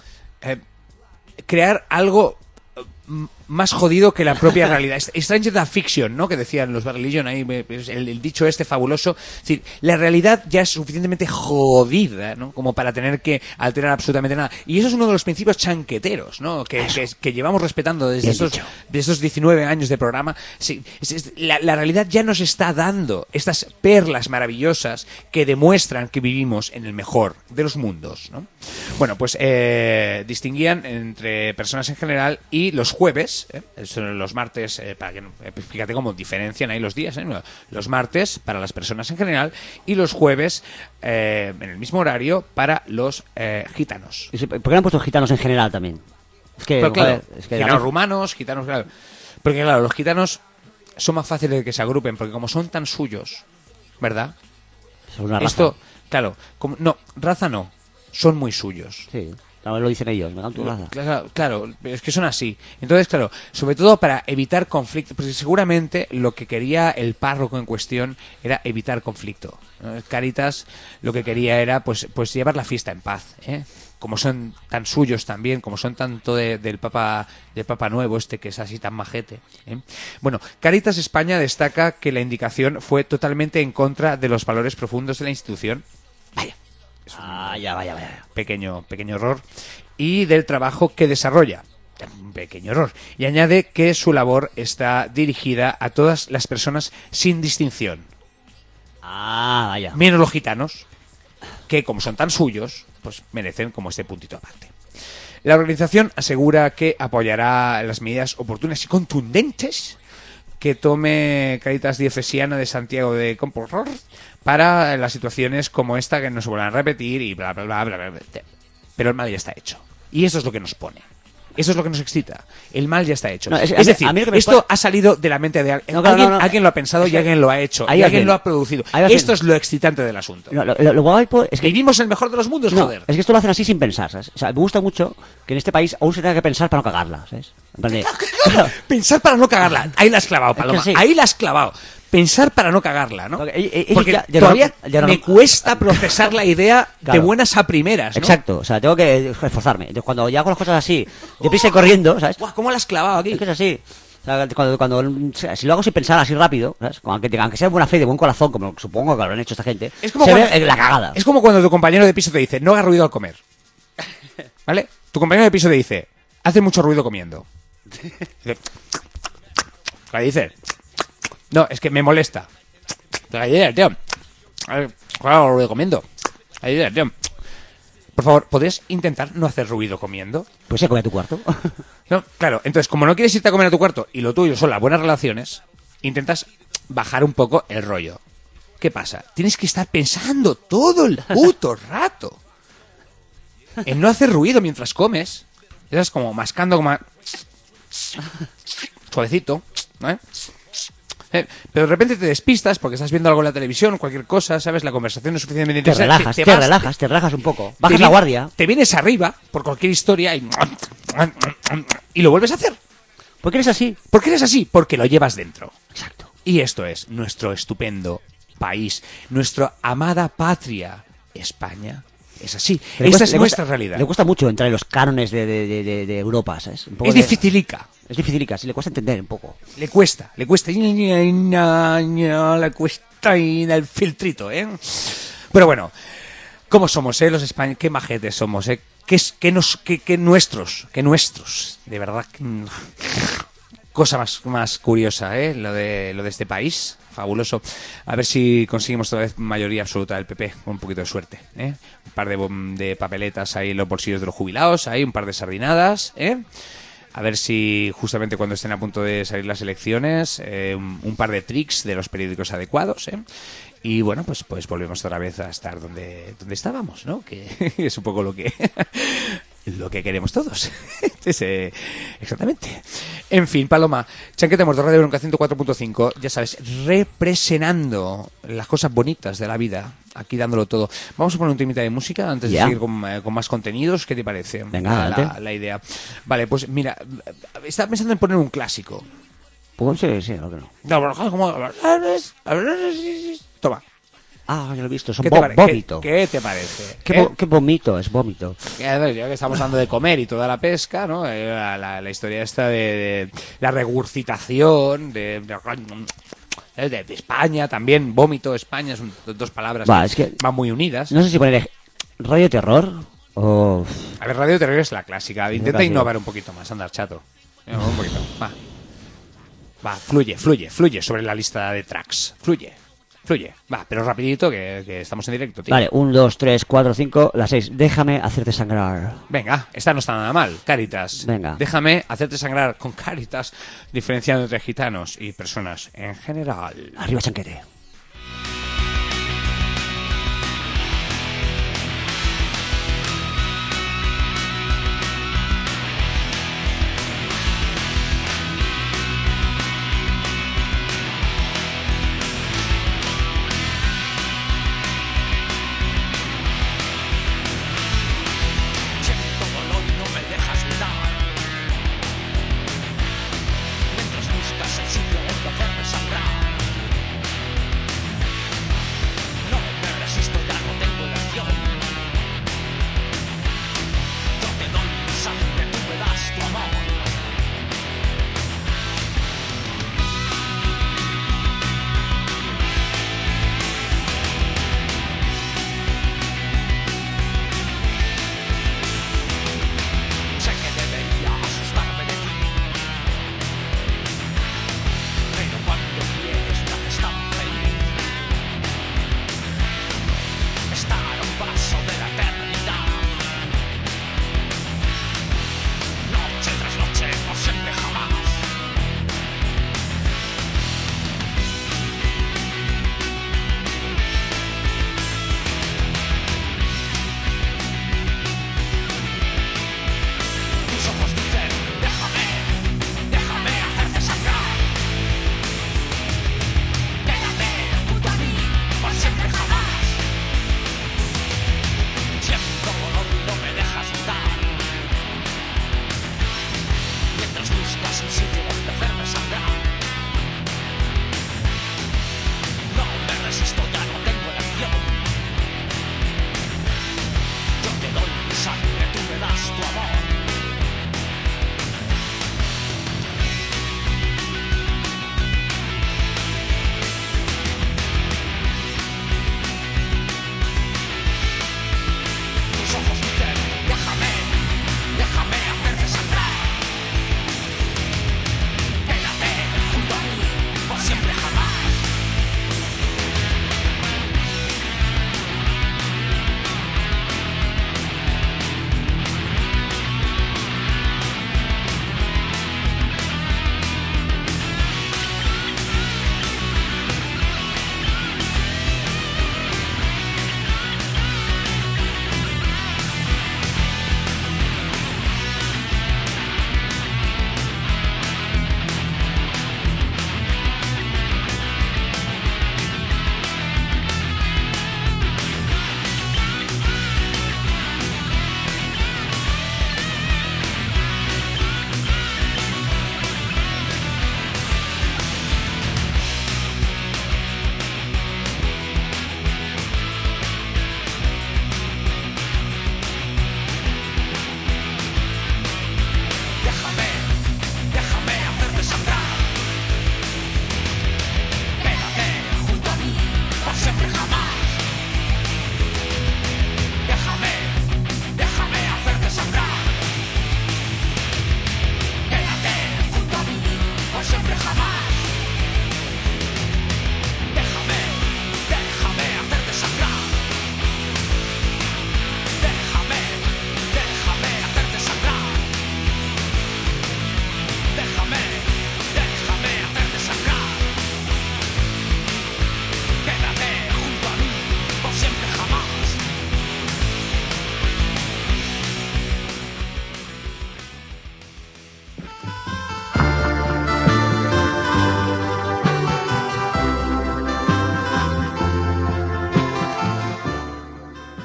crear algo más jodido que la propia realidad. Stranger than fiction, ¿no? Que decían los Barry Legion ahí, el dicho este fabuloso. Es decir, la realidad ya es suficientemente jodida, ¿no? Como para tener que alterar absolutamente nada. Y eso es uno de los principios chanqueteros, ¿no? Que llevamos respetando desde estos 19 años de programa. Sí, la realidad ya nos está dando estas perlas maravillosas que demuestran que vivimos en el mejor de los mundos, ¿no? Bueno, pues distinguían entre personas en general y los jueves, son los martes, para que fíjate cómo diferencian ahí los días, los martes para las personas en general y los jueves en el mismo horario para los gitanos. ¿Por qué no han puesto gitanos en general también? Es que, pero, claro, es que gitanos rumanos, gitanos, claro. Porque claro, los gitanos son más fáciles de que se agrupen, porque como son tan suyos, ¿verdad? Son una raza. Esto, claro, raza no, son muy suyos. Sí. Lo dicen ellos, me dan tu raza. Claro, es que son así. Entonces, claro, sobre todo para evitar conflicto, porque seguramente lo que quería el párroco en cuestión era evitar conflicto. Cáritas lo que quería era pues llevar la fiesta en paz, ¿eh? Como son tan suyos también, como son tanto del Papa Nuevo que es así tan majete, ¿eh? Bueno, Cáritas España destaca que la indicación fue totalmente en contra de los valores profundos de la institución. Vaya. Vaya. Pequeño error. Y del trabajo que desarrolla. Un pequeño error. Y añade que su labor está dirigida a todas las personas sin distinción. Vaya. Menos los gitanos, que como son tan suyos, pues merecen como este puntito aparte. La organización asegura que apoyará las medidas oportunas y contundentes que tome Cáritas Diocesana de Santiago de Compostela para las situaciones como esta que no se vuelvan a repetir y bla, bla, bla, bla, bla, bla. Pero el mal ya está hecho. Y eso es lo que nos pone. Eso es lo que nos excita. El mal ya está hecho. Es decir, esto ha salido de la mente de alguien. Alguien lo ha pensado y alguien lo ha hecho. Y alguien lo ha producido. Esto es lo excitante del asunto. Lo guapo es que vivimos el mejor de los mundos, joder. Es que esto lo hacen así sin pensar, ¿sabes? O sea, me gusta mucho que en este país aún se tenga que pensar para no cagarla, ¿sabes? En plan de, pensar para no cagarla. Ahí la has clavado, Paloma. Es que sí. Ahí la has clavado. Pensar para no cagarla, ¿no? Porque todavía me cuesta procesar la idea de buenas a primeras, ¿no? Exacto, o sea, tengo que esforzarme. Entonces, cuando ya hago las cosas así, deprisa y corriendo, ¿sabes? ¿Cómo la has clavado aquí? Es que es así. O sea, si lo hago sin pensar así rápido, ¿sabes? Aunque sea de buena fe y de buen corazón, como supongo que lo habrán hecho esta gente, es como ve la cagada. Es como cuando tu compañero de piso te dice, no hagas ruido al comer. ¿Vale? Tu compañero de piso te dice, hace mucho ruido comiendo. ¿Qué dices? No, es que me molesta. Tío. Claro, ruido comiendo. Tío. Por favor, ¿podrías intentar no hacer ruido comiendo? Pues se come a tu cuarto. No, claro, entonces, como no quieres irte a comer a tu cuarto y lo tuyo son las buenas relaciones, intentas bajar un poco el rollo. ¿Qué pasa? Tienes que estar pensando todo el puto rato en no hacer ruido mientras comes. Estás como mascando como suavecito, ¿eh? Pero de repente te despistas porque estás viendo algo en la televisión, cualquier cosa, ¿sabes? La conversación es suficientemente interesante. Te relajas un poco. Bajas la guardia. Te vienes arriba por cualquier historia y lo vuelves a hacer. ¿Por qué eres así? ¿Por qué eres así? Porque lo llevas dentro. Exacto. Y esto es nuestro estupendo país, nuestra amada patria, España. Es así. Esta es nuestra realidad. Le cuesta mucho entrar en los cánones de Europa, ¿sabes? Es dificilica. Es dificilica, sí, le cuesta entender un poco. Le cuesta. Le cuesta ahí el filtrito, ¿eh? Pero bueno, ¿cómo somos, los españoles? Qué majetes somos, ¿eh? Que nuestros, de verdad. cosa más curiosa, lo de este país. Fabuloso. A ver si conseguimos otra vez mayoría absoluta del PP, con un poquito de suerte. Un par de papeletas ahí en los bolsillos de los jubilados, ahí un par de sardinadas, A ver si justamente cuando estén a punto de salir las elecciones, un par de tricks de los periódicos adecuados, Y bueno, pues volvemos otra vez a estar donde estábamos, ¿no? Que es un poco lo que queremos todos. Exactamente. En fin, Paloma, Chanquete Muerto, Radio Bronca 104.5, ya sabes, representando las cosas bonitas de la vida, aquí dándolo todo. Vamos a poner un temita de música antes de seguir con más contenidos. ¿Qué te parece? Venga, la idea. Vale, pues mira, estaba pensando en poner un clásico. Pues sí, no que no. Toma. Ah, ya lo he visto, son vómito. ¿Qué te parece? ¿Qué vómito? Es vómito. Ya que estamos hablando de comer y toda la pesca, ¿no? La historia esta de la regurgitación de España también, vómito, España, son dos palabras que van muy unidas. No sé si poner Radio Terror o... A ver, Radio Terror es la clásica. Intenta innovar un poquito más, andar chato. Un poquito, va, fluye sobre la lista de tracks. Fluye. Va, pero rapidito que estamos en directo, tío. Vale, 1, 2, 3, 4, 5, la 6. Déjame hacerte sangrar. Venga, esta no está nada mal. Cáritas. Venga. Déjame hacerte sangrar con Cáritas, diferenciando entre gitanos y personas en general. Arriba, Chanquete. Mientras buscas el sitio donde hacerme sangrar.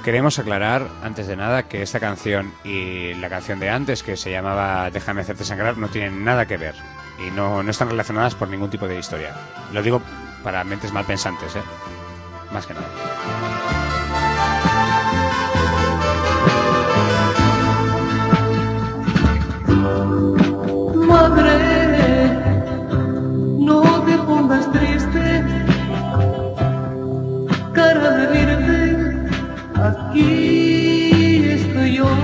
queremos aclarar, antes de nada, que esta canción y la canción de antes, que se llamaba Déjame hacerte sangrar, no tienen nada que ver. Y no están relacionadas por ningún tipo de historia. Lo digo para mentes malpensantes, más que nada. Madre, no te pongas triste, cara de virgen, aquí estoy yo.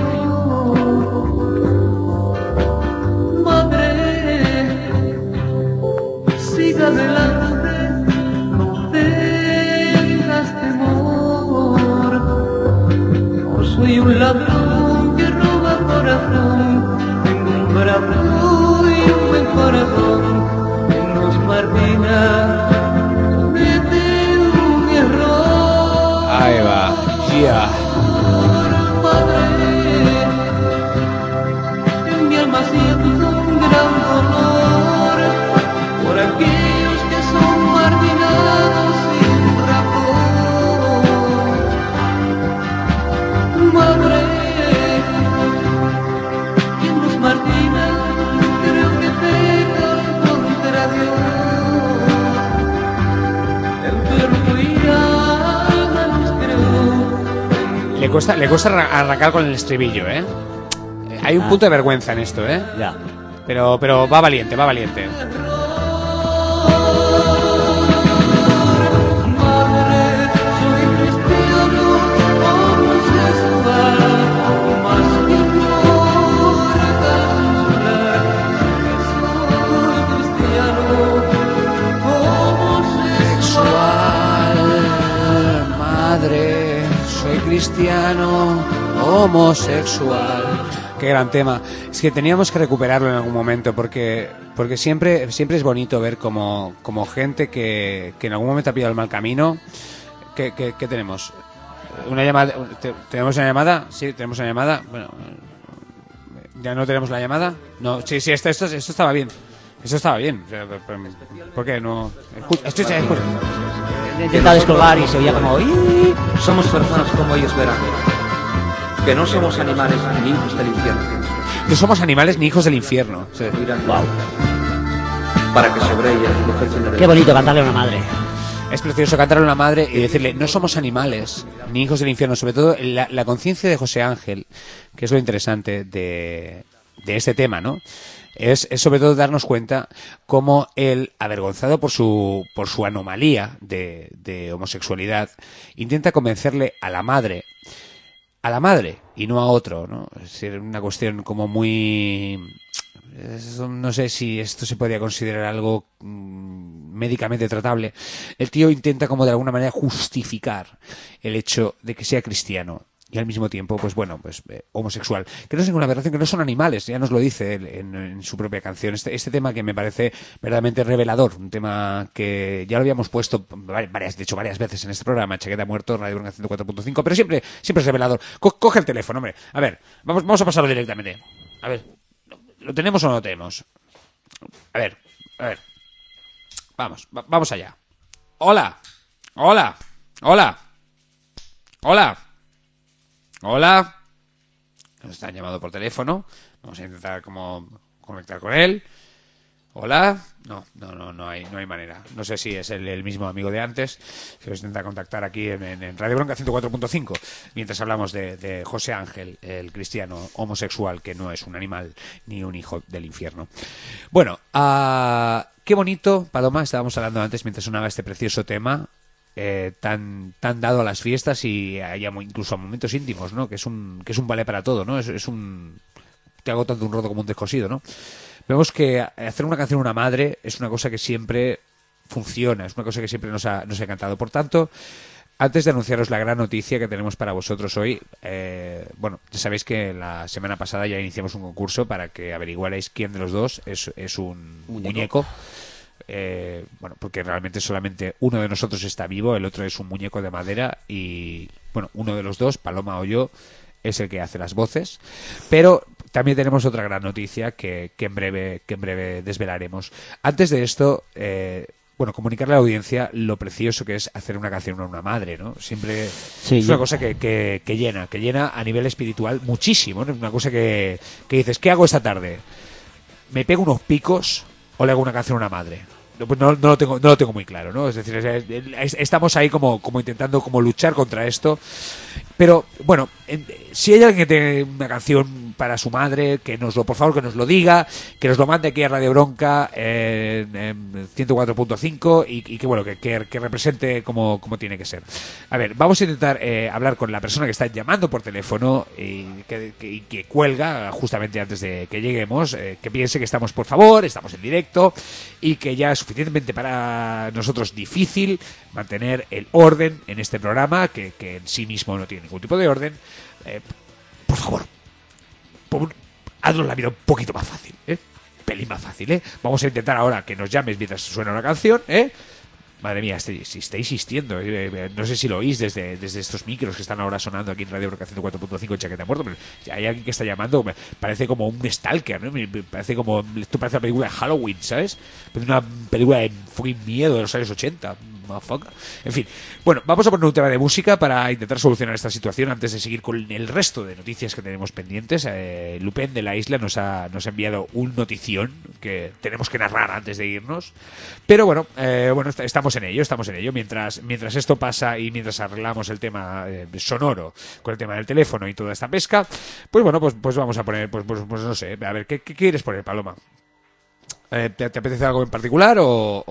Madre, siga adelante, no tengas temor. No soy un ladrón que roba corazón, tengo un brazo y un buen corazón, que nos margina de un error. Ahí va, ya. Padre, en mi alma siento un gran dolor por aquellos que son marginados sin razón. Madre, quien nos margina creo que peca contra Dios. El cuerpo y alma nos creó. Le cuesta arrancar con el estribillo, Hay un punto de vergüenza en esto, Ya. Pero va valiente, va valiente. Madre, soy cristiano, homosexual, más que soy cristiano, homosexual. Madre, soy cristiano, homosexual. Qué gran tema. Es que teníamos que recuperarlo en algún momento porque siempre es bonito ver como gente que en algún momento ha pillado el mal camino. ¿Qué tenemos? ¿Una llamada? ¿Tenemos una llamada? Sí, tenemos una llamada. Bueno, ¿ya no tenemos la llamada? No, sí, esto estaba bien. Esto estaba bien. O sea, ¿por qué no? Escucha. He intentado descolgar y se oía como... "Ii". Somos personas como ellos verán. Que no somos animales ni hijos del infierno. No somos animales ni hijos del infierno. Sí. Wow. Para que sobre ella ejercen el Qué bonito cantarle a una madre. Es precioso cantarle a una madre y decirle, no somos animales ni hijos del infierno. Sobre todo la conciencia de José Ángel, que es lo interesante de este tema, ¿no? Es sobre todo darnos cuenta cómo él, avergonzado por su anomalía de homosexualidad, intenta convencerle a la madre y no a otro, ¿no? Es decir, una cuestión como muy... No sé si esto se podría considerar algo médicamente tratable. El tío intenta como de alguna manera justificar el hecho de que sea cristiano y al mismo tiempo, pues bueno, homosexual. Que no es ninguna aberración, que no son animales, ya nos lo dice él en su propia canción. Este tema que me parece verdaderamente revelador, un tema que ya lo habíamos puesto varias veces en este programa, Chaqueta Muerto, Radio Bronca 104.5, pero siempre es revelador. Coge el teléfono, hombre. A ver, vamos a pasarlo directamente. A ver, ¿lo tenemos o no lo tenemos? A ver. Vamos allá. Hola. Nos están llamando por teléfono. Vamos a intentar como conectar con él. Hola. No hay manera. No sé si es el mismo amigo de antes. Se nos intenta contactar aquí en Radio Bronca 104.5 mientras hablamos de José Ángel, el cristiano homosexual que no es un animal ni un hijo del infierno. Bueno, qué bonito, Paloma, estábamos hablando antes mientras sonaba este precioso tema. Tan dado a las fiestas y incluso a momentos íntimos, ¿no? Que es un vale para todo, ¿no? Es un te hago tanto un roto como un descosido, ¿no? Vemos que hacer una canción a una madre es una cosa que siempre funciona, es una cosa que siempre nos ha encantado. Por tanto, antes de anunciaros la gran noticia que tenemos para vosotros hoy, bueno, ya sabéis que la semana pasada ya iniciamos un concurso para que averiguarais quién de los dos es un muñeco. Bueno, porque realmente solamente uno de nosotros está vivo, el otro es un muñeco de madera y, bueno, uno de los dos, Paloma o yo, es el que hace las voces. Pero también tenemos otra gran noticia que en breve desvelaremos. Antes de esto, bueno, comunicarle a la audiencia lo precioso que es hacer una canción a una madre, ¿no? Siempre Sí, es una cosa que llena a nivel espiritual muchísimo, ¿no? Una cosa que dices, ¿qué hago esta tarde? ¿Me pego unos picos o le hago una canción a una madre? Pues no lo tengo muy claro, ¿no? Es decir, estamos ahí como intentando como luchar contra esto. Pero, bueno, si hay alguien que tiene una canción para su madre, por favor, que nos lo diga, que nos lo mande aquí a Radio Bronca en 104.5 y que, bueno, que represente como tiene que ser. A ver, vamos a intentar hablar con la persona que está llamando por teléfono y que cuelga justamente antes de que lleguemos, que piense que estamos, por favor, estamos en directo y que ya es suficientemente para nosotros difícil mantener el orden en este programa, que en sí mismo no tiene ningún tipo de orden. Por favor, haznos la vida un poquito más fácil, pelín más fácil, Vamos a intentar ahora que nos llames mientras suena una canción, Madre mía, si está insistiendo, no sé si lo oís desde estos micros que están ahora sonando aquí en Radio Bronca 104.5 en Chaqueta Muerto, pero hay alguien que está llamando, parece como un stalker, ¿no? Esto parece una película de Halloween, ¿sabes? Parece una película de fucking miedo de los años 80. En fin, bueno, vamos a poner un tema de música para intentar solucionar esta situación antes de seguir con el resto de noticias que tenemos pendientes. Lupin de la Isla nos ha enviado un notición que tenemos que narrar antes de irnos, pero bueno, estamos en ello. Mientras esto pasa y mientras arreglamos el tema sonoro con el tema del teléfono y toda esta pesca, pues bueno, pues vamos a poner, pues no sé, a ver, ¿qué quieres poner, Paloma? ¿Te apetece algo en particular o...?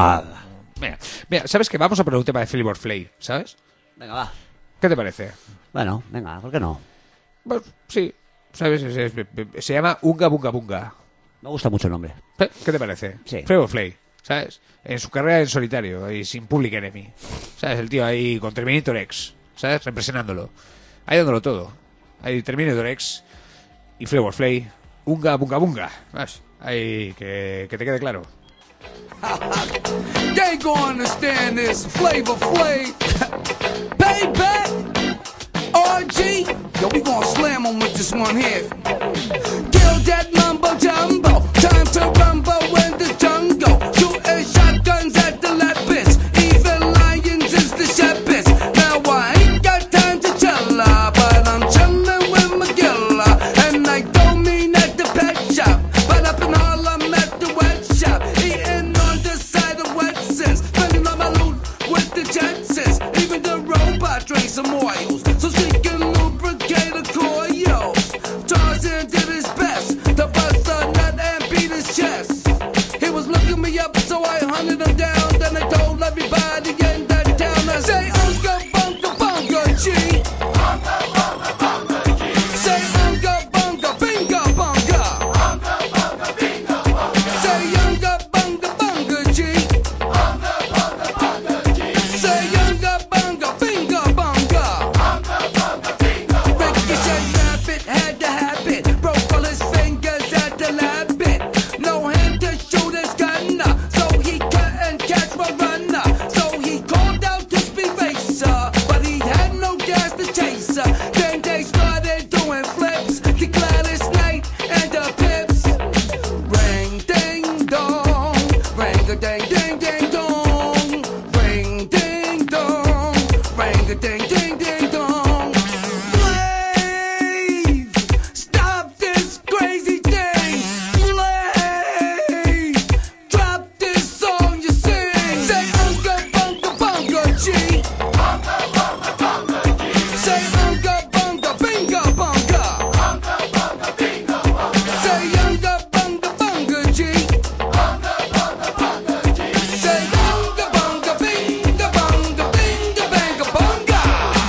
Mira, ¿sabes qué? Vamos a poner un tema de Flavor Flav, ¿sabes? Venga, va. ¿Qué te parece? Bueno, venga, ¿por qué no? Pues sí, ¿sabes? Se llama Unga Bunga Bunga. Me gusta mucho el nombre. ¿Qué te parece? Sí. Flavor Flav, ¿sabes? En su carrera en solitario y sin Public Enemy, ¿sabes? El tío ahí con Terminator X, ¿sabes? Representándolo. Ahí dándolo todo. Ahí Terminator X y Flavor Flav. Unga Bunga Bunga. ¿Sabes? Ahí que te quede claro. You ain't gonna understand this Flavor Flav. Payback, RG. Yo, we gonna slam on with this one here. Kill that mumbo jumbo. Time to rumble in the jungle. Shooting shotguns at the lapis. Even lions is the shepherds. Now I ain't got time to chill, but I'm chillin' with my killer. And I don't mean at the pet shop, but up in Harlem at the wet shop. Eating on the side of Wetsons. Spending all my loot with the Jetsons. Even the robot drank some oils, so she can lubricate the coils. Tarzan did his best to bust a nut and beat his chest. He was looking me up, so I hunted him down. Then I told everybody in that town, I say, Unga Bunga Bunga G. Unga Bunga Bunga G. Say Unga Bunga Binga Bunga. Unga Bunga Binga Bunga. Say Unga Bunga Bunga G. Unga Bunga Bunga G. Say Unga Bunga Binga Bunga. Unga Bunga Binga Bunga. Ricochet Rabbit had to have it. Broke all his fingers at the lab bit. No hand to shoot his gun, so he couldn't catch my runner. So he called out to speed racer, but he had no gas to chase her. Then they started doing flips to Gladys Knight and the Pips. Ring ding dong, ring a ding ding ding dong, ring ding dong, ring a ding ding ding dong. Flav, stop this crazy thing. Flav, drop this song you sing. Say Unga Bunga Bunga G. Unga Bunga Bunga G. Say Unga Bunga Binga Bunga. Unga Bunga Binga Bunga. Say Unga Bunga Bunga G. Unga Bunga Bunga G. Say Unga Bunga Binga Bunga Binga Binga Bunga.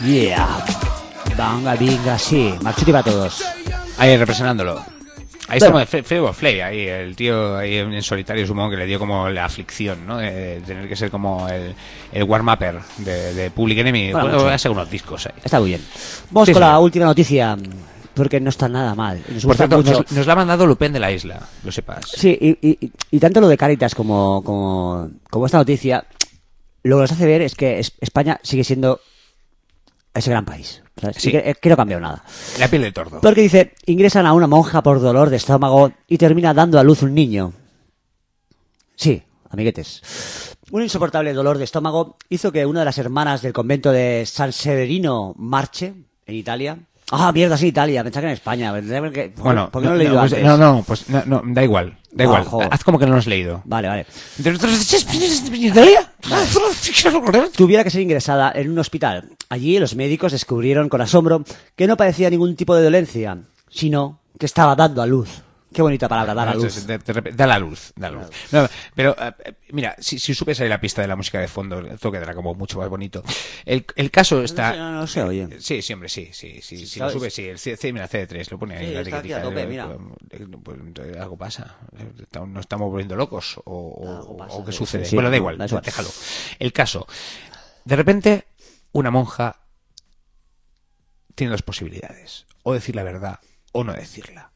Yeah. Venga, venga, sí. Marchuti para todos. Ahí representándolo. Ahí estamos, Flavor Flav, ahí el tío ahí en solitario, supongo que le dio como la aflicción, ¿no? De tener que ser como el warm-upper de Public Enemy. Bueno, voy a hacer unos discos ahí. Está muy bien. Vamos con la última noticia, porque no está nada mal. Por cierto, nos la ha mandado Lupin de la Isla, lo sepas. Sí, y tanto lo de Caritas como esta noticia, lo que nos hace ver es que España sigue siendo ese gran país. Sí. Que no cambiado nada. La piel de tordo. Porque dice, ingresan a una monja por dolor de estómago y termina dando a luz un niño. Sí, amiguetes. Un insoportable dolor de estómago hizo que una de las hermanas del convento de San Severino Marche, en Italia... Ah, mierda, sí, Italia, pensaba que en España. Bueno, ¿por qué no lo he leído antes? No, da igual. Joder. Haz como que no lo has leído. Vale. ¿Italia? Tuviera que ser ingresada en un hospital. Allí los médicos descubrieron con asombro que no padecía ningún tipo de dolencia, sino que estaba dando a luz. Qué bonita palabra, dar a luz. Da la luz. No, pero, mira, si supes ahí la pista de la música de fondo, esto quedará como mucho más bonito. El caso está... No se oye. Sí, hombre, sí. Si lo subes, sí. Mira, CD3, lo pone ahí. Sí, la está aquí a tope, mira. Pues, algo pasa. ¿No estamos volviendo locos? ¿O qué sucede? Sí, bueno, da igual, déjalo. El caso. De repente, una monja tiene dos posibilidades. O decir la verdad o no decirla.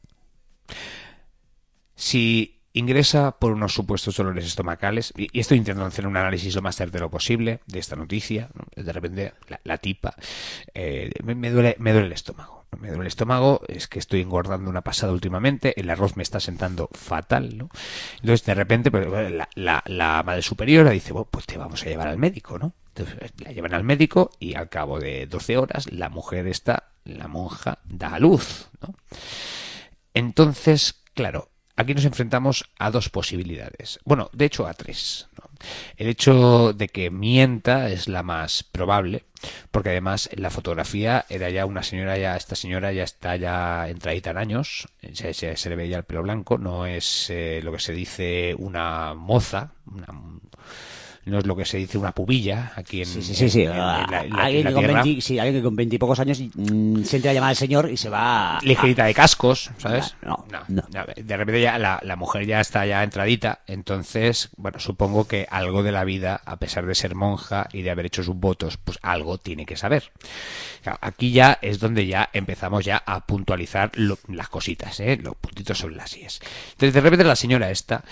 Si ingresa por unos supuestos dolores estomacales, y estoy intentando hacer un análisis lo más certero posible de esta noticia, ¿no? De repente la tipa, me duele el estómago. Me duele el estómago, es que estoy engordando una pasada últimamente, el arroz me está sentando fatal, ¿no? Entonces de repente pues, la madre superiora dice, bueno, pues te vamos a llevar al médico, ¿no? Entonces la llevan al médico y al cabo de 12 horas la monja da a luz, ¿no? Entonces, claro, aquí nos enfrentamos a dos posibilidades. Bueno, de hecho a tres, ¿no? El hecho de que mienta es la más probable, porque además en la fotografía era ya una señora, esta señora ya está ya entradita en años, se le ve ya el pelo blanco, no es lo que se dice una moza, no es lo que se dice una pubilla aquí en Sí. Alguien que con 20 y pocos años se entra a llamar al señor y se va... Ligerita de cascos, ¿sabes? No. De repente ya la mujer ya está ya entradita, entonces, bueno, supongo que algo de la vida, a pesar de ser monja y de haber hecho sus votos, pues algo tiene que saber. Claro, aquí ya es donde ya empezamos ya a puntualizar las cositas, los puntitos sobre las íes. Entonces, de repente la señora esta,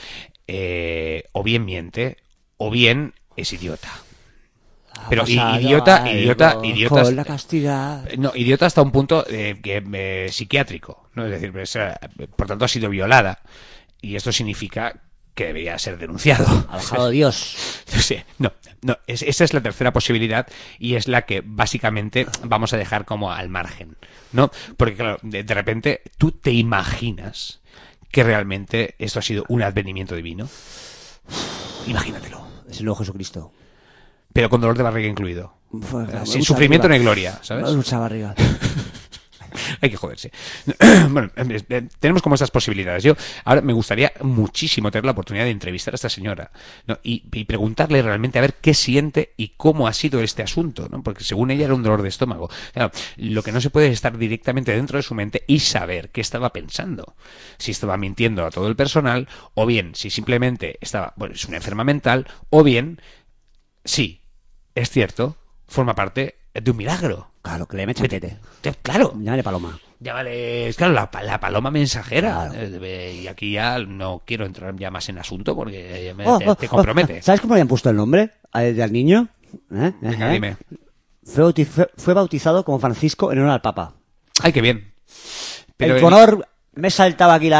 o bien miente, o bien es idiota. Pero idiota con la castidad. No, idiota hasta un punto psiquiátrico, ¿no? Es decir, por tanto ha sido violada y esto significa que debería ser denunciado. Ha bajado Dios. Sí, no, esa es la tercera posibilidad y es la que básicamente vamos a dejar como al margen, ¿no? Porque claro, de repente tú te imaginas que realmente esto ha sido un advenimiento divino. Imagínatelo. Es el nuevo Jesucristo. Pero con dolor de barriga incluido. Sin sufrimiento ni gloria, ¿sabes? Mucha barriga. Hay que joderse. Bueno, tenemos como esas posibilidades. Yo ahora me gustaría muchísimo tener la oportunidad de entrevistar a esta señora, ¿no? y preguntarle realmente a ver qué siente y cómo ha sido este asunto, ¿no? Porque según ella era un dolor de estómago. Claro, lo que no se puede es estar directamente dentro de su mente y saber qué estaba pensando. Si estaba mintiendo a todo el personal, o bien si simplemente estaba, bueno, es una enferma mental, o bien, sí, es cierto, forma parte de un milagro. Claro, que le mete chetete. Claro. Llámale paloma. Llámale, claro, la paloma mensajera. Claro. Y aquí ya no quiero entrar ya más en asunto porque te compromete. ¿Sabes cómo le han puesto el nombre al niño? Venga, dime. Fue bautizado como Francisco en honor al Papa. Ay, qué bien. Pero en tu honor me saltaba aquí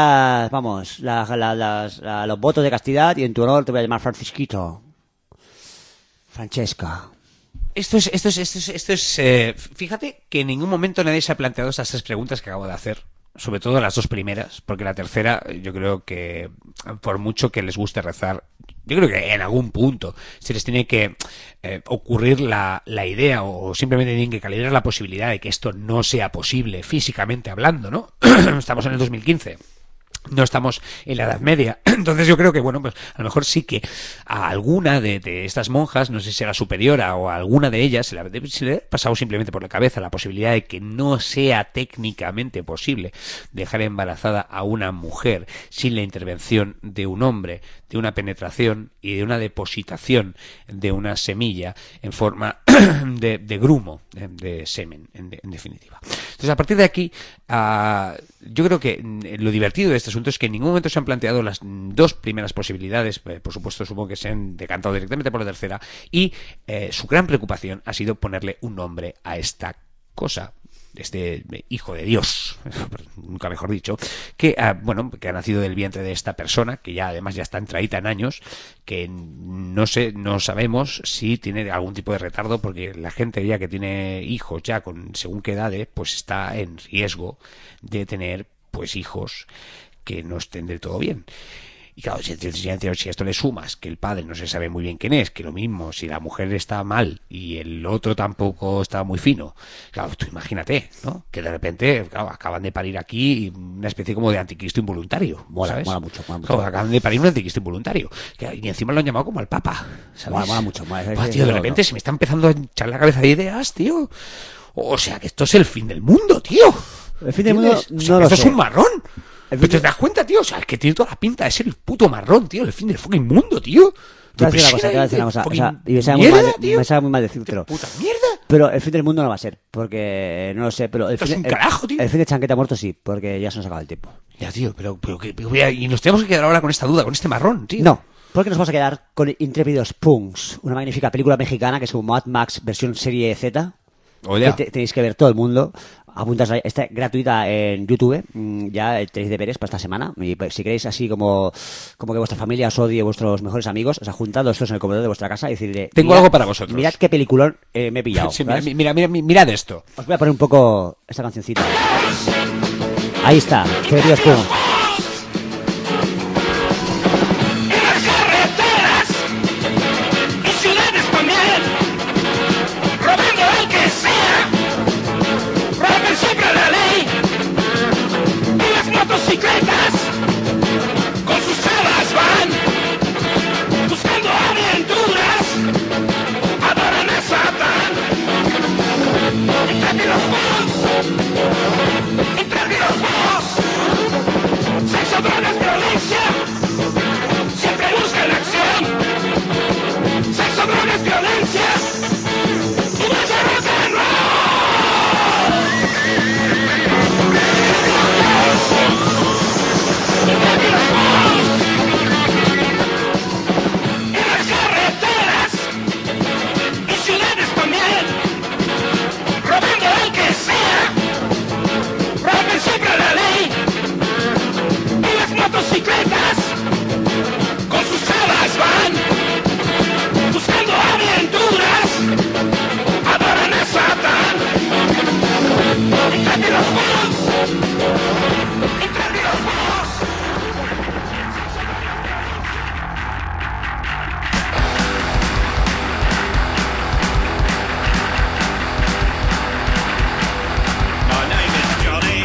los votos de castidad y en tu honor te voy a llamar Francisquito. Francesca. Esto es fíjate que en ningún momento nadie se ha planteado estas tres preguntas que acabo de hacer, sobre todo las dos primeras, porque la tercera yo creo que por mucho que les guste rezar, yo creo que en algún punto se les tiene que ocurrir la idea o simplemente tienen que calibrar la posibilidad de que esto no sea posible físicamente hablando, ¿no? Estamos en el 2015. no estamos en la Edad Media. Entonces yo creo que, bueno, pues a lo mejor sí que a alguna de estas monjas, no sé si será superiora o a alguna de ellas, se le ha pasado simplemente por la cabeza la posibilidad de que no sea técnicamente posible dejar embarazada a una mujer sin la intervención de un hombre, de una penetración y de una depositación de una semilla en forma de grumo, de semen, en definitiva. Entonces, a partir de aquí, yo creo que lo divertido de este asunto es que en ningún momento se han planteado las dos primeras posibilidades, por supuesto supongo que se han decantado directamente por la tercera, y su gran preocupación ha sido ponerle un nombre a esta cosa, este hijo de Dios, nunca mejor dicho, que bueno, que ha nacido del vientre de esta persona, que ya además ya está entradita en años, que no sabemos si tiene algún tipo de retardo, porque la gente ya que tiene hijos ya con según qué edades, pues está en riesgo de tener pues hijos que no estén del todo bien. Y claro, si a esto le sumas que el padre no se sabe muy bien quién es, que lo mismo, si la mujer está mal y el otro tampoco está muy fino, claro, tú imagínate, ¿no? Que de repente, claro, acaban de parir aquí una especie como de anticristo involuntario, ¿sabes? Mola mucho. Claro, acaban de parir un anticristo involuntario. Y encima lo han llamado como al Papa, ¿sabes? Mola mucho. Tío, de repente se me está empezando a echar la cabeza de ideas, tío. O sea, que esto es el fin del mundo, tío. El fin del mundo, o sea, no lo esto sé. es un marrón. ¿Pero te das cuenta, tío? O sea, es que tiene toda la pinta de ser el puto marrón, tío. El fin del fucking mundo, tío. Te voy a decir una cosa. O sea, y me sabe muy mal decírtelo. ¡Puta mierda! Pero el fin del mundo no va a ser, porque no lo sé, pero el Esto fin, es un carajo, tío. el fin de Chanqueta muerto sí, porque ya se nos acaba el tiempo. Ya, tío, pero y nos tenemos que quedar ahora con esta duda, con este marrón, tío. No, porque nos vamos a quedar con Intrépidos Punks, una magnífica película mexicana que es como Mad Max versión serie Z. Oye. Que tenéis que ver todo el mundo. Apuntas, está gratuita en YouTube. Ya tenéis deberes para esta semana. Y pues, si queréis así como que vuestra familia os odie, vuestros mejores amigos, o sea, juntad los dos en el comedor de vuestra casa y decirle: tengo algo para vosotros. Mirad qué peliculón me he pillado. Sí, mirad esto. Os voy a poner un poco esta cancioncita. Ahí está, Intrépidos Punks. Motocicletas con sus chavas van buscando aventuras, adoran a Satán. Intrépidos Punks, sexo, drogas, violencia, siempre buscan acción. Sexo, drogas, violencia y más rock and roll. Motocicletas con sus chavas van buscando aventuras, adoran a Satán. Intrépidos Punks, Intrépidos Punks. My name is Johnny.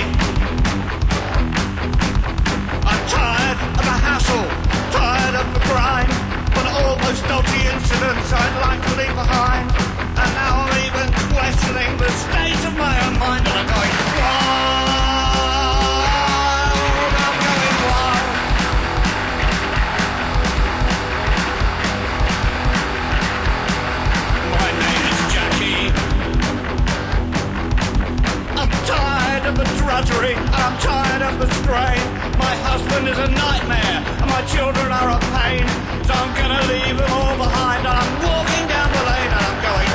I'm tired of the hassle, tired of the grind, but all those dodgy incidents I'd like to leave behind. And now I'm even questioning the state of my own mind, and I'm going wild, I'm going wild. My name is Jackie. I'm tired of the drudgery, I'm tired of the strain. My husband is a nightmare, and my children are a pain. So I'm gonna leave them all behind, and I'm walking down the lane, and I'm going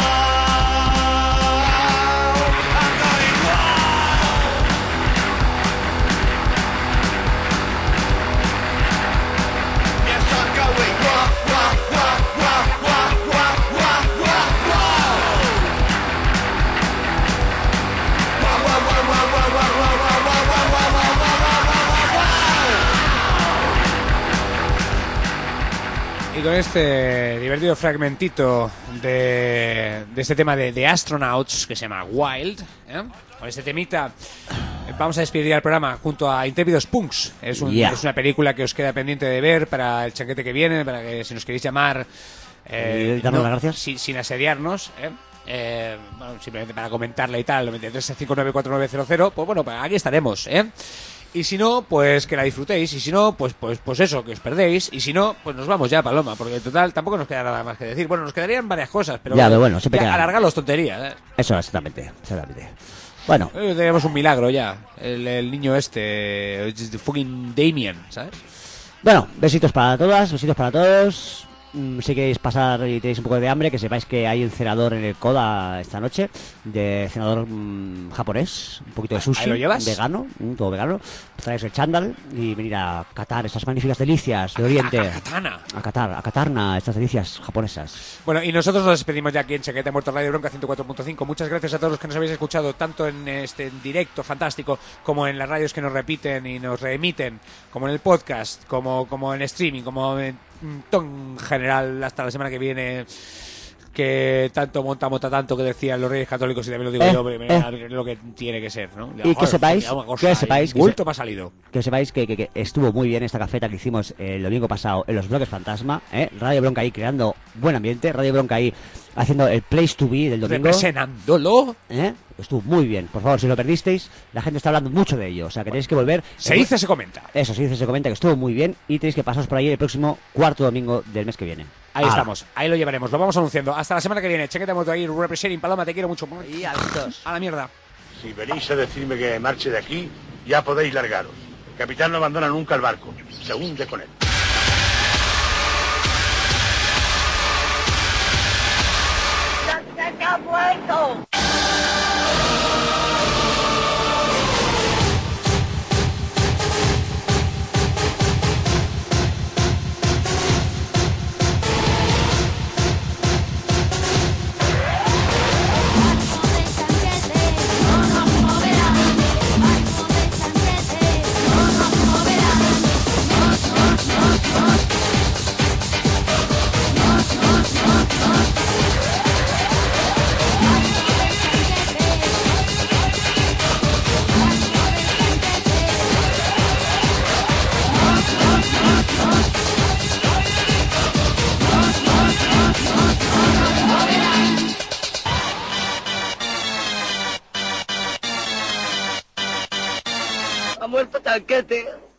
wild. I'm going wild. Yes, I'm going wild, wild, wild, wild, wild, wild, wild, wild, wild. Wild, wild, wild, wild, wild, wild, wild, wild, wild, wild, wild, wild, wild. Y con este divertido fragmentito de este tema de Astronauts que se llama Wild, con este temita vamos a despedir el programa junto a Intrépidos Punks. Es una película que os queda pendiente de ver para el chanquete que viene, para que si nos queréis llamar darnos las gracias sin asediarnos, bueno, simplemente para comentarla y tal, 93-594900, pues bueno, aquí estaremos, y si no, pues que la disfrutéis, y si no, pues eso, que os perdéis, y si no, pues nos vamos ya, Paloma, porque en total tampoco nos queda nada más que decir. Bueno, nos quedarían varias cosas, pero bueno, siempre alargar las tonterías, Eso, exactamente. Bueno, tenemos un milagro ya, el niño fucking Damien, ¿sabes? Bueno, besitos para todas, besitos para todos. Si queréis pasar y tenéis un poco de hambre, que sepáis que hay un cenador en el Coda esta noche, de cenador japonés, un poquito de sushi. ¿Ahí lo llevas? Vegano, todo vegano. Traéis el chándal y venir a catar estas magníficas delicias de Oriente. A catarna estas delicias japonesas. Bueno, y nosotros nos despedimos ya aquí en Chaqueta Muerto Radio Bronca 104.5. Muchas gracias a todos los que nos habéis escuchado, tanto en en directo fantástico, como en las radios que nos repiten y nos reemiten, como en el podcast, como en streaming, como en ton general. Hasta la semana que viene, que tanto monta tanto, que decían los Reyes Católicos, y también lo digo yo, es lo que tiene que ser, ¿no? Y que sepáis que que estuvo muy bien esta cafeta que hicimos el domingo pasado en los Bloques Fantasma, Radio Bronca ahí creando buen ambiente, Radio Bronca ahí haciendo el place to be del domingo, representándolo. Estuvo muy bien. Por favor, si lo perdisteis, la gente está hablando mucho de ello, o sea que tenéis que volver. Se dice, se comenta. Eso, se dice, se comenta, que estuvo muy bien, y tenéis que pasaros por ahí el próximo cuarto domingo del mes que viene. Ahí estamos, ahí lo llevaremos, lo vamos anunciando. Hasta la semana que viene. Chaqueta Muerto ahí, representing. Paloma, te quiero mucho. Y adiós. A la mierda. Si venís a decirme que marche de aquí, ya podéis largaros. El capitán no abandona nunca el barco, se hunde con él. ¡Se ha muerto! Ha muerto Tanquete.